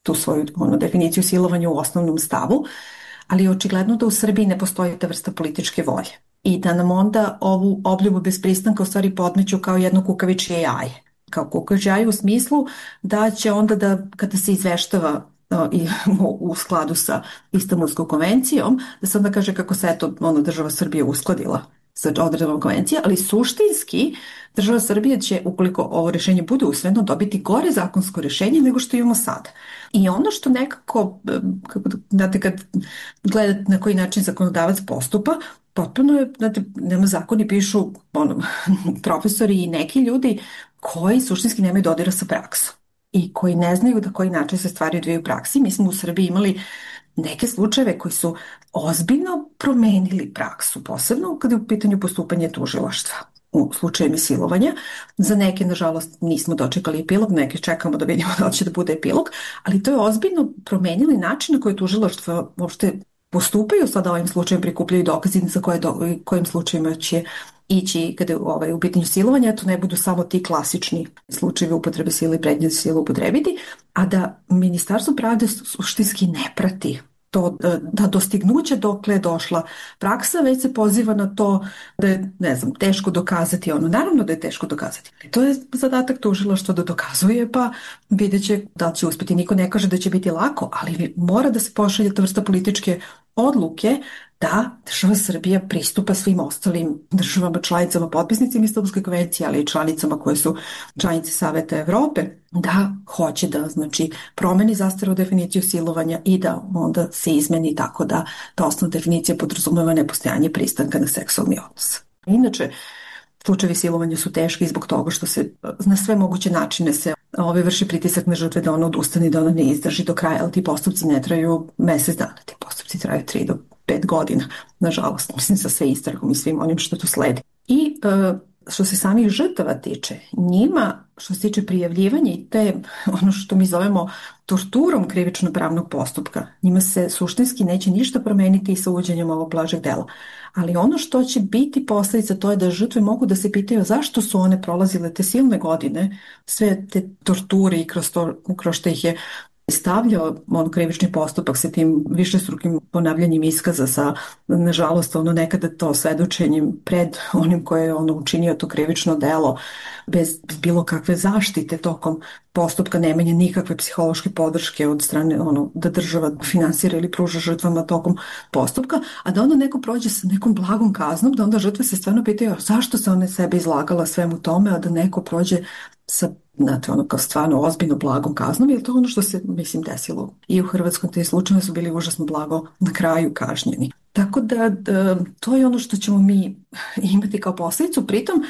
tu svoju definiciju silovanja u osnovnom stavu, ali je očigledno da u Srbiji ne postoji ta vrsta političke volje i da nam onda ovu obljubu bez pristanka u stvari podmeću kao jedno kukavičje jaje. Kao kukavičje jaje u smislu da će onda da kada se izveštava i u skladu sa Istanbulskom konvencijom, da se onda kaže kako se država Srbije uskladila sa odredbama konvencije, ali suštinski država Srbije će, ukoliko ovo rešenje bude usvojeno, dobiti gore zakonsko rešenje nego što imamo sada. I ono što nekako, znate, kad gledate na koji način zakonodavac postupa, potpuno je, znate, nema zakoni, pišu profesori i neki ljudi koji suštinski nemaju dodira sa praksom i koji ne znaju da koji način se stvari odvijaju u praksi. Mi smo u Srbiji imali neke slučajeve koji su ozbiljno promenili praksu, posebno kada je u pitanju postupanje tužilaštva u slučajevima silovanja. Za neke, nažalost, nismo dočekali epilog, neke čekamo da vidimo da li će da bude epilog, ali to je ozbiljno promenili način na koji tužilaštvo uopšte postupaju. Sada ovim slučajem prikupljaju dokazi za kojim slučajima će ići kada je u pitanju silovanja, to ne budu samo ti klasični slučajevi upotrebe sile i pretnje sile upotrebiti, a da Ministarstvo pravde suštinski ne prati to da dostignuće dokle je došla praksa, već se poziva na to da je, ne znam, teško dokazati naravno da je teško dokazati. To je zadatak tužilaštva da dokazuje, pa vidjet će da će uspjeti. Niko ne kaže da će biti lako, ali mora da se pošalje ta vrsta političke odluke da država Srbija pristupa svim ostalim državama, članicama, potpisnicima Istanbulske konvencije, ali i članicama koje su članice Saveta Evrope, da hoće da, znači, promeni zastarelu definiciju silovanja i da onda se izmeni tako da ta osnovna definicija podrazumeva nepostojanje pristanka na seksualni odnos. Inače, slučajevi silovanja su teški zbog toga što se na sve moguće načine se vrši pritisak na žrtve da ona odustane i da ona ne izdrži do kraja, ali ti postupci ne traju mesec dana, ti postupci traju 3 do 5 godina, nažalost, mislim, sa sve istragom i svim onim što tu sledi. I što se samih žrtava tiče, njima, što se tiče prijavljivanja i te, ono što mi zovemo torturom krivično-pravnog postupka, njima se suštinski neće ništa promeniti i sa uvođenjem ovog blažeg dela. Ali ono što će biti posljedica, to je da žrtve mogu da se pitaju zašto su one prolazile te silne godine, sve te torture i kroz što ih je stavljao krivični postupak sa tim višestrukim ponavljanjem iskaza, sa, nažalost, nekada to svedočenjem pred onim koje je učinio to krivično delo, bez bilo kakve zaštite tokom postupka, nemanje nikakve psihološke podrške od strane da država finansira ili pruža žrtvama tokom postupka, a da onda neko prođe sa nekom blagom kaznom, da onda žrtve se stvarno pitaju zašto se one sebe izlagala svemu tome, a da neko prođe sa, znate, kao stvarno ozbiljno blagom kaznom, jer to ono što se, mislim, desilo i u Hrvatskoj, te slučajeve su bili užasno blago na kraju kažnjeni. Tako da to je ono što ćemo mi imati kao posljedicu. Pritom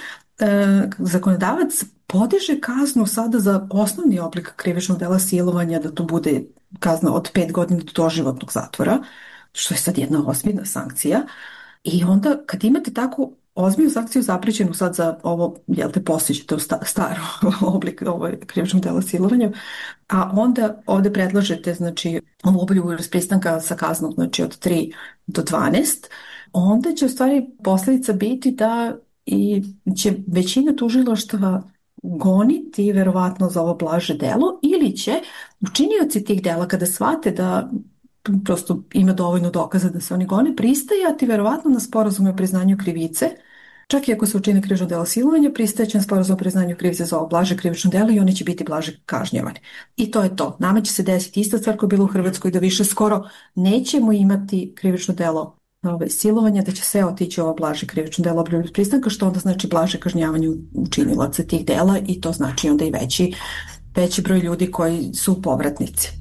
zakonodavac podiže kaznu sada za osnovni oblik krivičnog dela silovanja, da to bude kazna od 5 godina do doživotnog zatvora, što je sad jedna ozbiljna sankcija. I onda kad imate takvu ozbiljnu sankciju zaprećenu sad za ovo, postiđete u staro oblik krivičnog dela silovanja, a onda ovdje predlažete, znači, ovu obljubu bez pristanka sa kaznom, znači, od 3 do 12, onda će u stvari posljedica biti da i će većina tužilaštava goniti verovatno za ovo blaže delo, ili će učinioci tih dela, kada shvate da prosto ima dovoljno dokaza da se oni gone, pristajati verovatno na sporazume o priznanju krivice. Čak i ako se učine krivično delo silovanja, pristajeće na sporazum o priznanju krivice za ovo blaže krivično delo i oni će biti blaže kažnjavani. I to je to. Nama će se desiti ista stvar koja je bila u Hrvatskoj, da više skoro nećemo imati krivično delo silovanja, da će sve otići ovo blaže krivično delo bez pristanka, što onda znači blaže kažnjavanje učinilaca tih dela i to znači onda i veći broj ljudi koji su povratnici.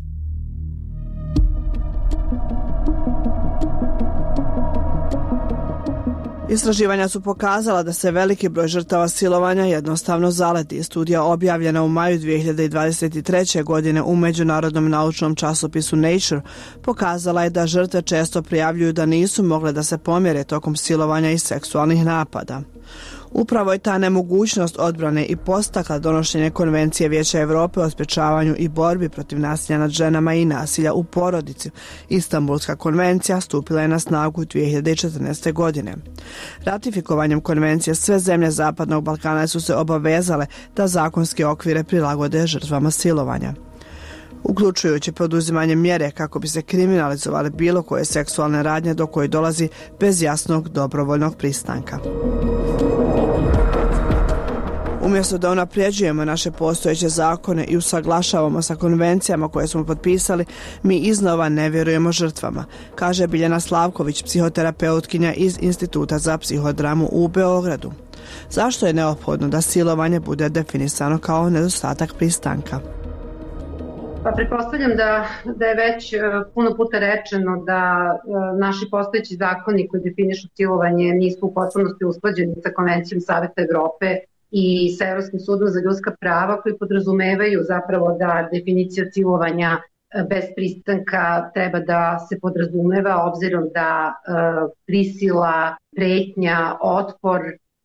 Istraživanja su pokazala da se veliki broj žrtava silovanja jednostavno zaleti. Studija objavljena u maju 2023. godine u međunarodnom naučnom časopisu Nature pokazala je da žrtve često prijavljuju da nisu mogle da se pomjere tokom silovanja i seksualnih napada. Upravo je ta nemogućnost odbrane i podstakla donošenje Konvencije Vijeća Europe o sprječavanju i borbi protiv nasilja nad ženama i nasilja u porodici. Istanbulska konvencija stupila je na snagu 2014. godine. Ratifikovanjem konvencije sve zemlje Zapadnog Balkana su se obavezale da zakonske okvire prilagode žrtvama silovanja. uključujući poduzimanje mjere kako bi se kriminalizovali bilo koje seksualne radnje do koje dolazi bez jasnog dobrovoljnog pristanka. Umjesto da unapređujemo naše postojeće zakone i usaglašavamo sa konvencijama koje smo potpisali, mi iznova ne vjerujemo žrtvama, kaže Biljana Slavković, psihoterapeutkinja iz Instituta za psihodramu u Beogradu. Zašto je neophodno da silovanje bude definisano kao nedostatak pristanka? Pa pretpostavljam da je već puno puta rečeno da naši postojeći zakoni koji definišu silovanje nisu u potpunosti usklađeni sa Konvencijom Saveta Evrope i sa Evropskim sudom za ljudska prava, koji podrazumevaju zapravo da definicija silovanja bez pristanka treba da se podrazumeva, obzirom da prisila, pretnja, otpor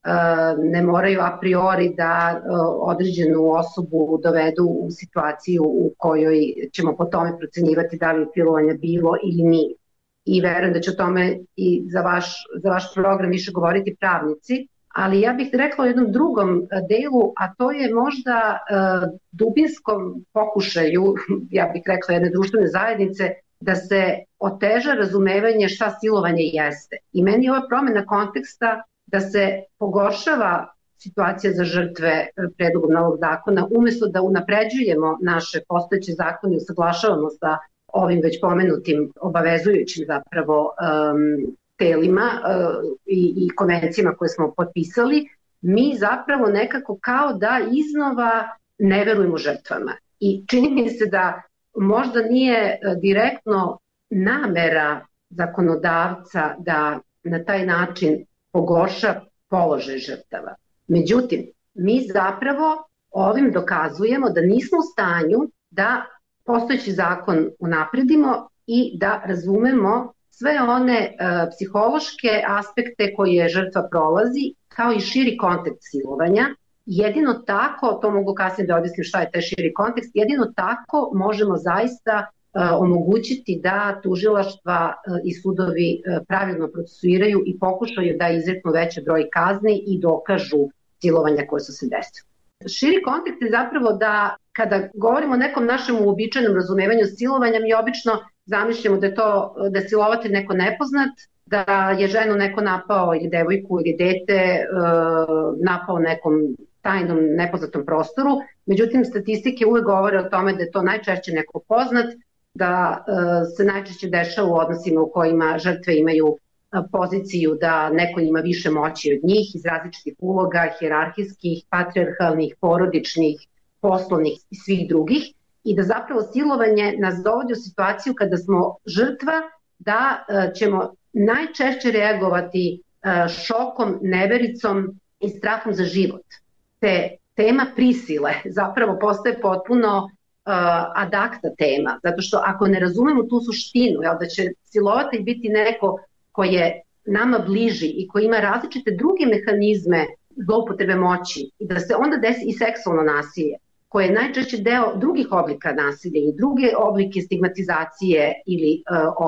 ne moraju a priori da određenu osobu dovedu u situaciju u kojoj ćemo po tome procenjivati da li je silovanja bilo ili nije. I verujem da će o tome i za vaš program više govoriti pravnici, ali ja bih rekla o jednom drugom delu, a to je možda dubinskom pokušaju, ja bih rekla jedne društvene zajednice, da se oteža razumevanje šta silovanje jeste. I meni je ova promjena konteksta da se pogoršava situacija za žrtve predlogom novog zakona, umjesto da unapređujemo naše postojeće zakone i usaglašavamo sa ovim već pomenutim obavezujućim zapravo telima i konvencijama koje smo potpisali, mi zapravo nekako kao da iznova ne verujemo žrtvama. I čini mi se da možda nije direktno namera zakonodavca da na taj način pogorša položaj žrtava. Međutim, mi zapravo ovim dokazujemo da nismo u stanju da postojeći zakon unapredimo i da razumemo sve one psihološke aspekte koje žrtva prolazi, kao i širi kontekst silovanja. Jedino tako, to mogu kasnije da objasnim šta je taj širi kontekst, jedino tako možemo zaista omogućiti da tužilaštva i sudovi pravilno procesuiraju i pokušaju da izreknu veći broj kazni i dokažu silovanja koje su se desile. Širi kontekst je zapravo da kada govorimo o nekom našem uobičajenom razumevanju silovanja, mi obično zamišljamo da je silovatelj neko nepoznat, da je ženu neko napao ili devojku ili dete napao nekom tajnom nepoznatom prostoru. Međutim, statistike uvek govore o tome da je to najčešće neko poznat, da se najčešće dešava u odnosima u kojima žrtve imaju poziciju da neko ima više moći od njih iz različitih uloga, hijerarhijskih, patrijarhalnih, porodičnih, poslovnih i svih drugih, i da zapravo silovanje nas dovodi u situaciju kada smo žrtva, da ćemo najčešće reagovati šokom, nevericom i strahom za život. Te tema prisile zapravo postaje potpuno ad acta tema, zato što ako ne razumemo tu suštinu, da će silovatelj biti neko ko je nama bliži i koji ima različite druge mehanizme zloupotrebe moći, i da se onda desi i seksualno nasilje, koje je najčešće deo drugih oblika nasilja i druge oblike stigmatizacije ili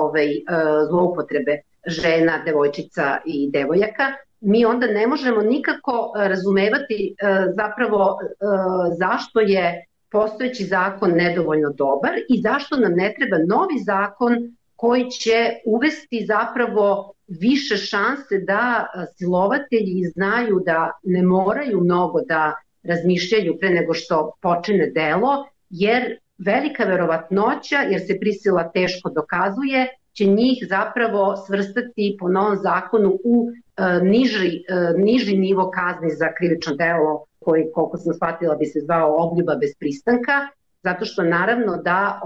zloupotrebe žena, devojčica i devojaka, mi onda ne možemo nikako razumevati zapravo zašto je postojeći zakon nedovoljno dobar i zašto nam ne treba novi zakon koji će uvesti zapravo više šanse da silovatelji znaju da ne moraju mnogo da razmišljaju pre nego što počine delo, jer velika verovatnoća, jer se prisila teško dokazuje, će njih zapravo svrstati po novom zakonu u niži nivo kazni za krivično delo koji, koliko sam shvatila, bi se zvao obljuba bez pristanka, zato što naravno da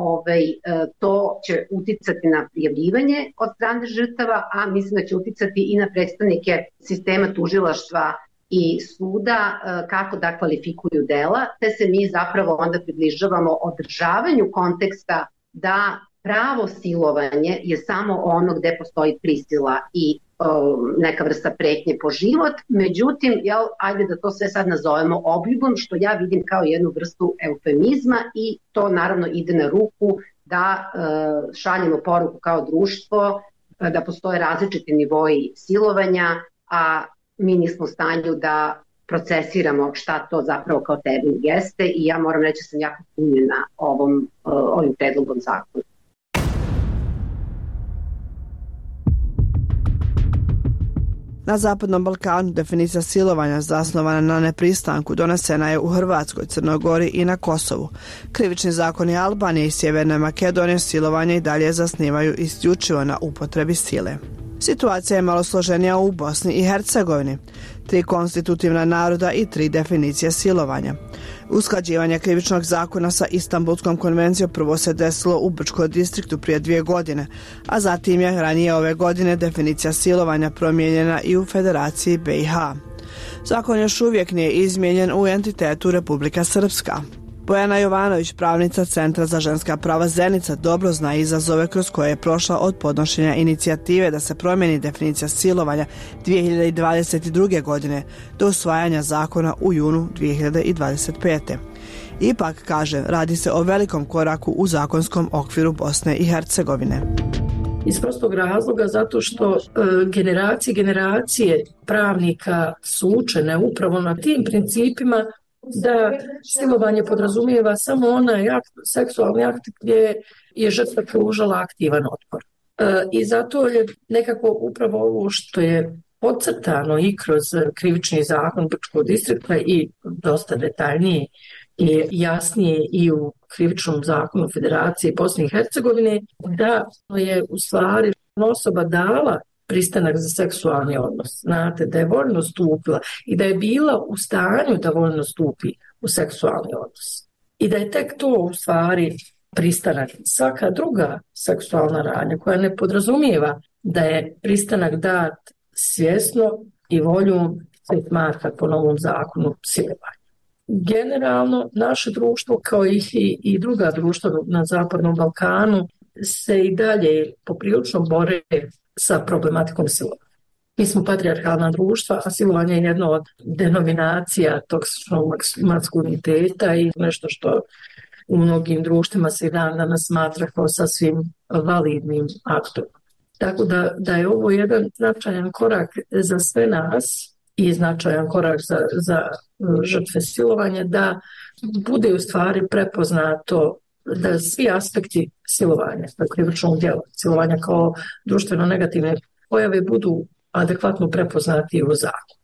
to će uticati na prijavljivanje od strane žrtava, a mislim da će uticati i na predstavnike sistema tužilaštva i suda kako da kvalifikuju dela, te se mi zapravo onda približavamo održavanju konteksta da pravo silovanje je samo ono gde postoji prisila i neka vrsta pretnje po život. Međutim, ajde da to sve sad nazovemo obljubom, što ja vidim kao jednu vrstu eufemizma, i to naravno ide na ruku da šaljemo poruku kao društvo da postoje različiti nivoji silovanja, a mi nismo u stanju da procesiramo šta to zapravo kao termin jeste i ja moram reći da sam jako punjena ovim predlogom zakona. Na Zapadnom Balkanu definicija silovanja zasnovana na nepristanku donesena je u Hrvatskoj, Crnoj Gori i na Kosovu. Krivični zakoni Albanije i Sjeverne Makedonije silovanje i dalje zasnivaju isključivo na upotrebi sile. Situacija je malo složenija u Bosni i Hercegovini. 3 konstitutivna naroda i 3 definicije silovanja. Usklađivanje krivičnog zakona sa Istanbulskom konvencijom prvo se desilo u Brčkom distriktu prije 2 godine, a zatim je ranije ove godine definicija silovanja promijenjena i u Federaciji BiH. Zakon još uvijek nije izmijenjen u entitetu Republika Srpska. Bojana Jovanović, pravnica Centra za ženska prava Zenica, dobro zna izazove kroz koje je prošla od podnošenja inicijative da se promijeni definicija silovanja 2022. godine do usvajanja zakona u junu 2025. Ipak, kaže, radi se o velikom koraku u zakonskom okviru Bosne i Hercegovine. Iz prostog razloga zato što generacije pravnika su učene upravo na tim principima da silovanje podrazumijeva samo onaj seksualni akt gdje je žrtva pružala aktivan otpor. I zato je nekako upravo ovo što je podcrtano i kroz krivični zakon Brčkog distrikta i dosta detaljnije i jasnije i u krivičnom zakonu Federacije Bosne i Hercegovine, da je u stvari osoba dala pristanak za seksualni odnos. Znate, da je voljno stupila i da je bila u stanju da voljno stupi u seksualni odnos. I da je tek to u stvari pristanak. Svaka druga seksualna radnja koja ne podrazumijeva da je pristanak dat svjesno i voljom se smatra po novom zakonu silovanja. Generalno, naše društvo kao i druga društva na Zapadnom Balkanu se i dalje poprilično bore sa problematikom silovanja. Mi smo patrijarhalna društva, a silovanje je jedna od denominacija toksičnog maskuliniteta i nešto što u mnogim društvima se danas smatra kao sasvim validnim aktom. Tako da je ovo jedan značajan korak za sve nas i značajan korak za žrtve silovanja, da bude u stvari prepoznato da svi aspekti silovanja, krivičnog djela, silovanja kao društveno negativne pojave budu adekvatno prepoznati u zakonu.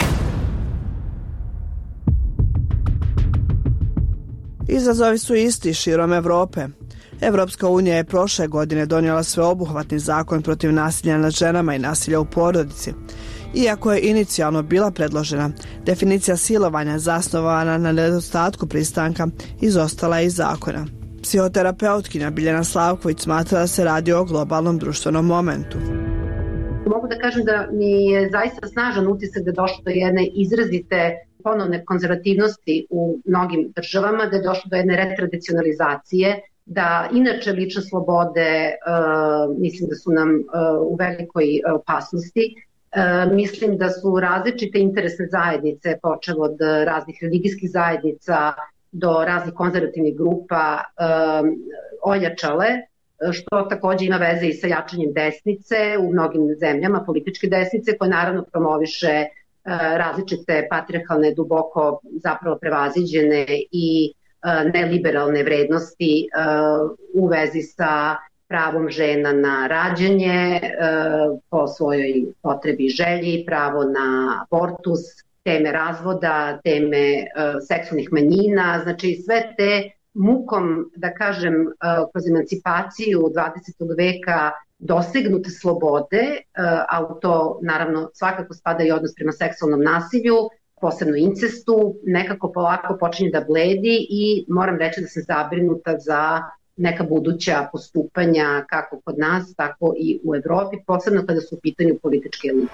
Izazovi su isti širom Evrope. Evropska unija je prošle godine donijela sveobuhvatni zakon protiv nasilja nad ženama i nasilja u porodici. Iako je inicijalno bila predložena, definicija silovanja zasnovana na nedostatku pristanka izostala je iz zakona. Psihoterapeutkinja Biljana Slavković smatra da se radi o globalnom društvenom momentu. Mogu da kažem da mi je zaista snažan utisak da je došlo do jedne izrazite ponovne konzervativnosti u mnogim državama, da je došlo do jedne retradicionalizacije, da inače lične slobode mislim da su nam u velikoj opasnosti. Mislim da su različite interesne zajednice, počev od raznih religijskih zajednica do raznih konzervativnih grupa, ojačale, što također ima veze i sa jačanjem desnice u mnogim zemljama, političke desnice, koje naravno promoviše različite patrijarhalne, duboko zapravo prevaziđene i neliberalne vrednosti u vezi sa pravom žena na rađanje po svojoj potrebi i želji, pravo na abortus, teme razvoda, teme seksualnih manjina, znači sve te mukom, da kažem, kroz emancipaciju 20. veka dosegnute slobode, a u to naravno svakako spada i odnos prema seksualnom nasilju, posebno incestu, nekako polako počinje da bledi i moram reći da sam zabrinuta za neka buduća postupanja kako kod nas, tako i u Evropi, posebno kada su u pitanju političke elite.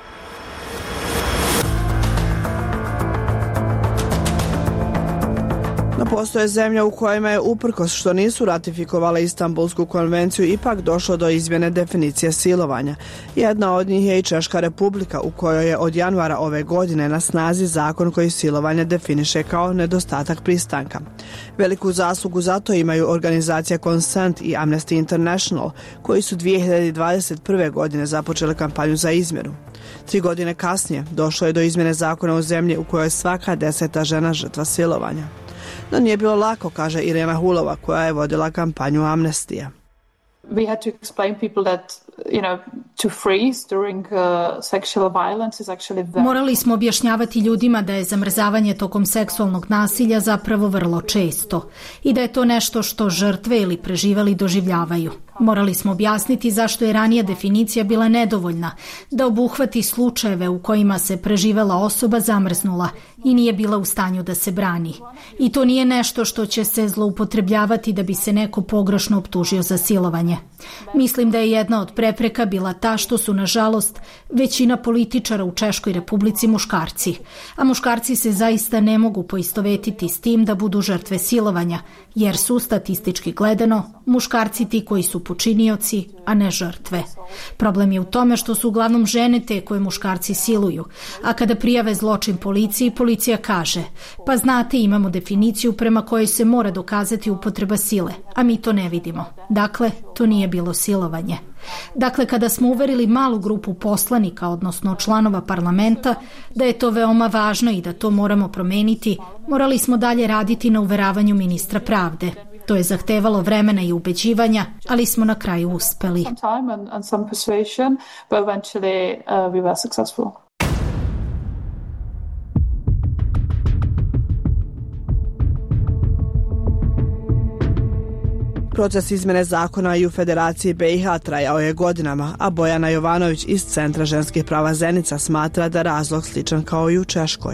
No postoje zemlje u kojima je, uprkos što nisu ratifikovale Istanbulsku konvenciju, ipak došlo do izmjene definicije silovanja. Jedna od njih je i Češka Republika, u kojoj je od januara ove godine na snazi zakon koji silovanje definiše kao nedostatak pristanka. Veliku zaslugu za to imaju organizacija Consent i Amnesty International, koji su 2021. godine započele kampanju za izmjenu. 3 godine kasnije došlo je do izmjene zakona u zemlji u kojoj je svaka 10. žena žrtva silovanja. No nije bilo lako, kaže Irena Hulova, koja je vodila kampanju Amnestija. We had to explain people that, to freeze during sexual violence is actually very... Morali smo objašnjavati ljudima da je zamrzavanje tokom seksualnog nasilja zapravo vrlo često i da je to nešto što žrtve ili preživeli doživljavaju. Morali smo objasniti zašto je ranija definicija bila nedovoljna, da obuhvati slučajeve u kojima se preživela osoba zamrznula i nije bila u stanju da se brani. I to nije nešto što će se zloupotrebljavati da bi se neko pogrešno optužio za silovanje. Mislim da je jedna od prepreka bila ta što su, nažalost, većina političara u Češkoj Republici muškarci, a muškarci se zaista ne mogu poistovetiti s tim da budu žrtve silovanja, jer su, statistički gledano, muškarci ti koji su počinioci, a ne žrtve. Problem je u tome što su uglavnom žene te koje muškarci siluju, a kada prijave zločin policiji, policija kaže: pa znate, imamo definiciju prema kojoj se mora dokazati upotreba sile, a mi to ne vidimo. Dakle, to nije bilo silovanje. Dakle, kada smo uverili malu grupu poslanika, odnosno članova parlamenta, da je to veoma važno i da to moramo promeniti, morali smo dalje raditi na uveravanju ministra pravde. To je zahtevalo vremena i ubeđivanja, ali smo na kraju uspeli. Proces izmjene zakona i u Federaciji BiH trajao je godinama, a Bojana Jovanović iz Centra ženskih prava Zenica smatra da razlog sličan kao i u Češkoj.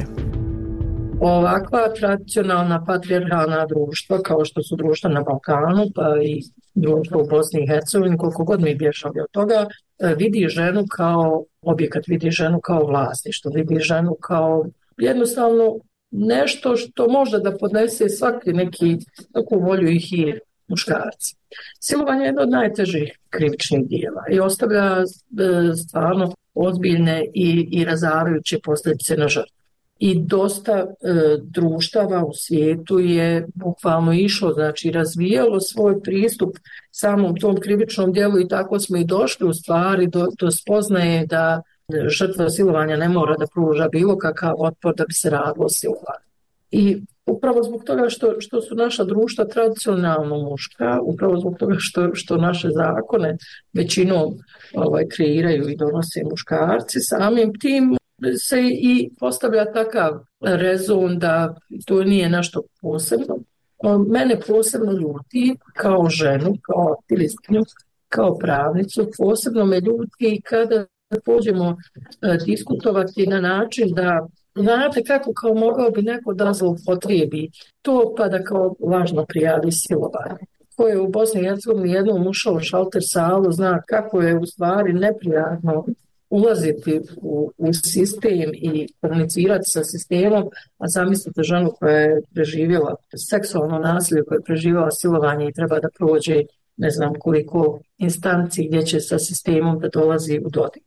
Ovakva tradicionalna patrijarhalna društva, kao što su društva na Balkanu, pa i društvo u Bosni i Hercegovini, koliko god mi bježali od toga, vidi ženu kao objekat, vidi ženu kao vlasništvo, vidi ženu kao jednostavno nešto što može da podnese svaki neku volju i hir muškarci. Silovanje je jedno od najtežih krivičnih dijela i ostavlja stvarno ozbiljne i razarajuće posljedice na žrtvu. I dosta društava u svijetu je bukvalno išlo, znači razvijalo svoj pristup samom tom krivičnom dijelu i tako smo i došli u stvari do spoznaje da žrtva silovanja ne mora da pruža bilo kakav otpor da bi se radilo o silovanju. I upravo zbog toga što su naša društva tradicionalno muška, upravo zbog toga što naše zakone većinom kreiraju i donose muškarci, samim tim se i postavlja takav rezon da to nije nešto posebno. Mene posebno ljuti kao ženu, kao aktivistkinju, kao pravnicu, posebno me ljuti kada pođemo diskutovati na način da znate kako kao mogao bi neko da zloupotrijebi to pa da kao lažno prijavi silovanje. Ko je u Bosni i Hercegovini jednom ušao u šalter salu, zna kako je u stvari neprijatno ulaziti u sistem i komunicirati sa sistemom, a zamislite ženu koja je preživjela seksualno nasilje, koja je preživjela silovanje i treba da prođe ne znam koliko instanci gdje će sa sistemom da dolazi u dodir.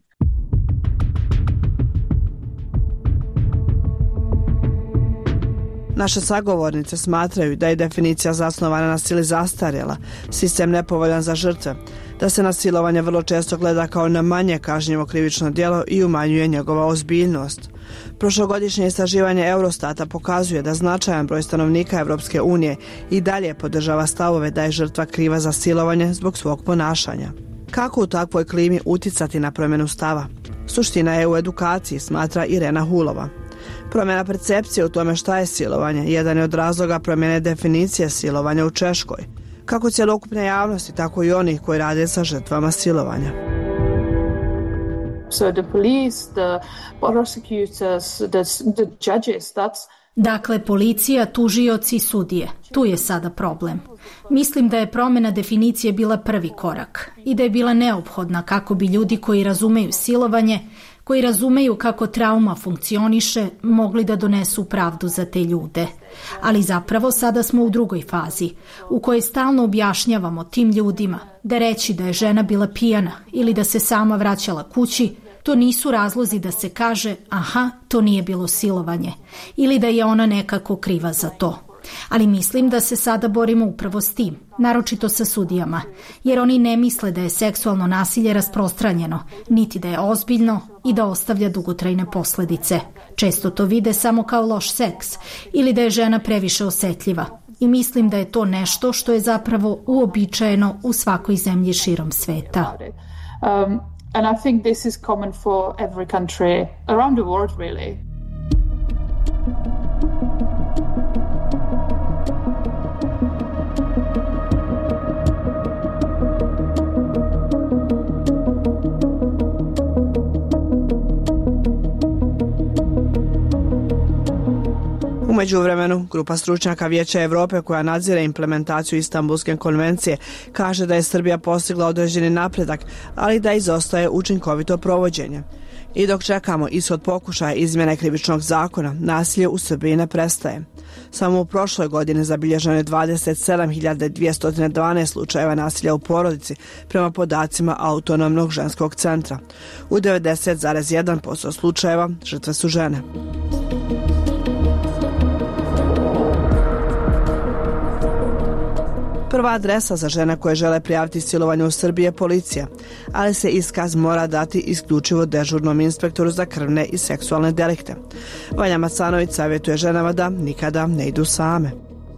Naše sagovornice smatraju da je definicija zasnovana na sili zastarjela, sistem nepovoljan za žrtve, da se na silovanje vrlo često gleda kao na manje kažnjivo krivično djelo i umanjuje njegova ozbiljnost. Prošlogodišnje istraživanje Eurostata pokazuje da značajan broj stanovnika Europske unije i dalje podržava stavove da je žrtva kriva za silovanje zbog svog ponašanja. Kako u takvoj klimi uticati na promjenu stava? Suština je u edukaciji, smatra Irena Hulova. Promjena percepcije u tome šta je silovanje jedan je od razloga promjene definicije silovanja u Češkoj. Kako cjelokupne javnosti, tako i onih koji rade sa žrtvama silovanja. So the police, the prosecutors, the judges, Dakle, policija, tužioci, sudije. Tu je sada problem. Mislim da je promjena definicije bila prvi korak i da je bila neophodna kako bi ljudi koji razumeju silovanje, koji razumeju kako trauma funkcioniše, mogli da donesu pravdu za te ljude. Ali zapravo sada smo u drugoj fazi, u kojoj stalno objašnjavamo tim ljudima da reći da je žena bila pijana ili da se sama vraćala kući, to nisu razlozi da se kaže aha, to nije bilo silovanje ili da je ona nekako kriva za to. Ali mislim da se sada borimo upravo s tim, naročito sa sudijama, jer oni ne misle da je seksualno nasilje rasprostranjeno, niti da je ozbiljno i da ostavlja dugotrajne posledice. Često to vide samo kao loš seks ili da je žena previše osetljiva. I mislim da je to nešto što je zapravo uobičajeno u svakoj zemlji širom sveta. And I think this is common for every country around the world, really. U međuvremenu, grupa stručnjaka Vijeća Evrope koja nadzire implementaciju Istanbulske konvencije kaže da je Srbija postigla određeni napredak, ali da izostaje učinkovito provođenje. I dok čekamo ishod pokušaja izmjene krivičnog zakona, nasilje u Srbiji ne prestaje. Samo u prošloj godini zabilježeno je 27.212 slučajeva nasilja u porodici prema podacima Autonomnog ženskog centra. U 90,1% slučajeva žrtve su žene. Prva adresa za žene koje žele prijaviti silovanje u Srbiji je policija, ali se iskaz mora dati isključivo dežurnom inspektoru za krvne i seksualne delikte. Vanja Macanović savjetuje ženama da nikada ne idu same.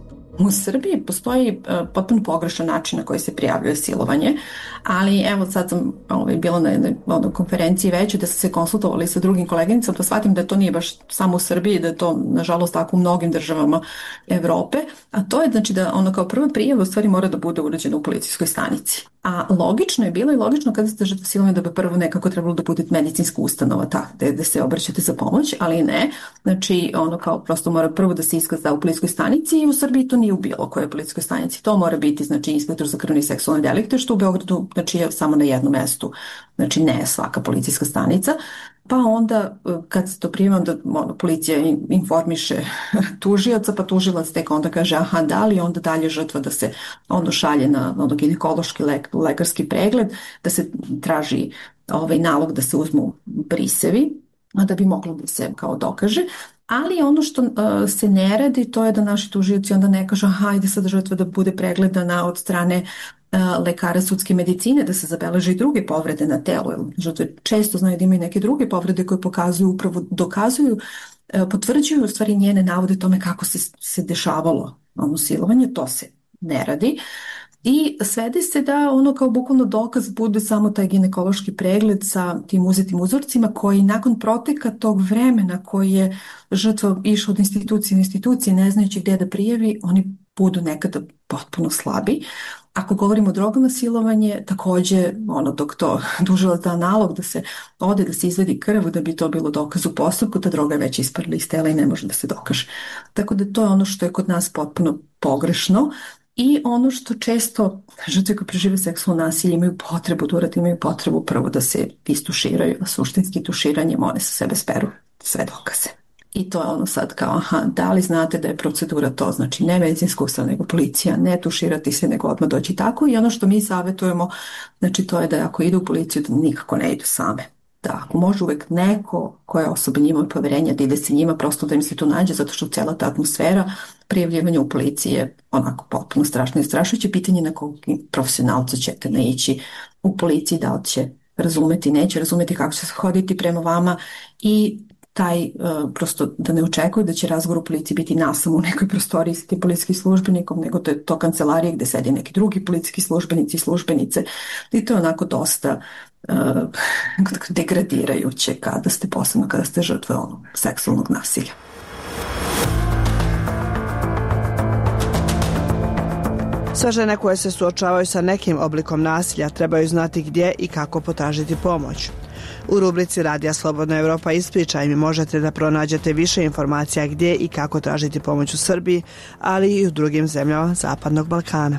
U Srbiji postoji potpuno pogrešan način na koji se prijavljuje silovanje, ali evo sad sam bila na jednoj konferenciji većoj da su se konsultovali sa drugim koleginicama, pa shvatim da to nije baš samo u Srbiji, da je to nažalost tako u mnogim državama Evrope, a to je znači da ono kao prva prijava u stvari mora da bude urađena u policijskoj stanici. A logično je bilo i logično kada ste žrtva silovanja da bi prvo nekako trebalo da bude medicinska ustanova da se obraćate za pomoć, ali ne. Znači ono kao prosto mora prvo da se iskaz da u policijskoj stanici i u Srbiji to nije u bilo kojoj policijskoj stanici. To mora biti znači inspektor za krvne i seksualne delikte, što u Beogradu znači je samo na jednom mestu. Znači ne svaka policijska stanica. Pa onda kad se to prijema da policija informiše tužioca, pa tužilac tek onda kaže aha da li, onda dalje žrtva da se šalje na ginekološki lekarski pregled, da se traži nalog da se uzmu brisevi, a da bi moglo da se kao dokaže. Ali ono što se ne radi, to je da naši tužioci onda ne kažu hajde sad žrtva da bude pregledana od strane lekara sudske medicine, da se zabeleže i druge povrede na telu. Žrtve često znaju da imaju neke druge povrede koje pokazuju, upravo dokazuju, potvrđuju u stvari njene navode tome kako se dešavalo silovanje. To se ne radi. I svede se da ono kao bukvalno dokaz bude samo taj ginekološki pregled sa tim uzetim uzorcima koji nakon proteka tog vremena koji je žrtva išla od institucije u institucije ne znajući gdje da prijavi, oni budu nekada potpuno slabi. Ako govorimo o drogama, silovanje, također dok to tužilac da nalog da se ode, da se izvedi krv, da bi to bilo dokaz u postupku, ta droga je već isparila iz tela i ne može da se dokaže. Tako da to je ono što je kod nas potpuno pogrešno. I ono što često žrtve koje prežive seksualno nasilje imaju potrebu da urade, imaju potrebu prvo da se istuširaju, a suštinski tuširanjem one sa sebe speru sve dokaze. I to je ono sad kao, da li znate da je procedura to, znači ne medicinska ustanova nego policija, ne tuširati se nego odmah doći tako. I ono što mi savjetujemo, znači to je da ako idu u policiju da nikako ne idu same. Da, ako može uvek neko koja osoba njima poverenja da ide se njima, prosto da im se to nađe, zato što cijela ta atmosfera prijavljivanja u policiji je onako potpuno strašno i strašujuće. Pitanje na kog profesionalca ćete naići u policiji, da li će razumeti, neće razumeti kako će se hoditi prema vama i taj prosto da ne očekuju da će razgovor u policiji biti nasamo u nekoj prostoriji sa tim policijskim službenikom, nego to je to kancelarije gde sedi neki drugi policijski službenici i službenice i to je onako dosta degradirajuće posebno kada ste žrtve seksualnog nasilja. Sve žene koje se suočavaju sa nekim oblikom nasilja trebaju znati gdje i kako potražiti pomoć. U rubrici Radija Slobodna Evropa ispričaj mi možete da pronađete više informacija gdje i kako tražiti pomoć u Srbiji, ali i u drugim zemljama Zapadnog Balkana.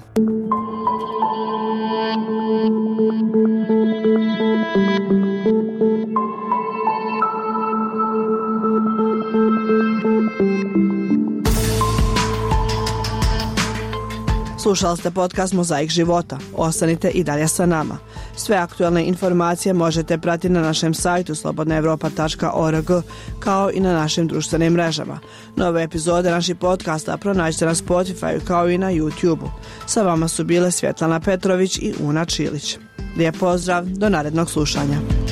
Slušali ste podcast Mozaik života. Ostanite i dalje sa nama. Sve aktualne informacije možete pratiti na našem sajtu slobodnaevropa.org kao i na našim društvenim mrežama. Nove epizode naših podcasta pronađite na Spotify kao i na YouTube-u. Sa vama su bile Svjetlana Petrović i Una Čilić. Lijep pozdrav, do narednog slušanja.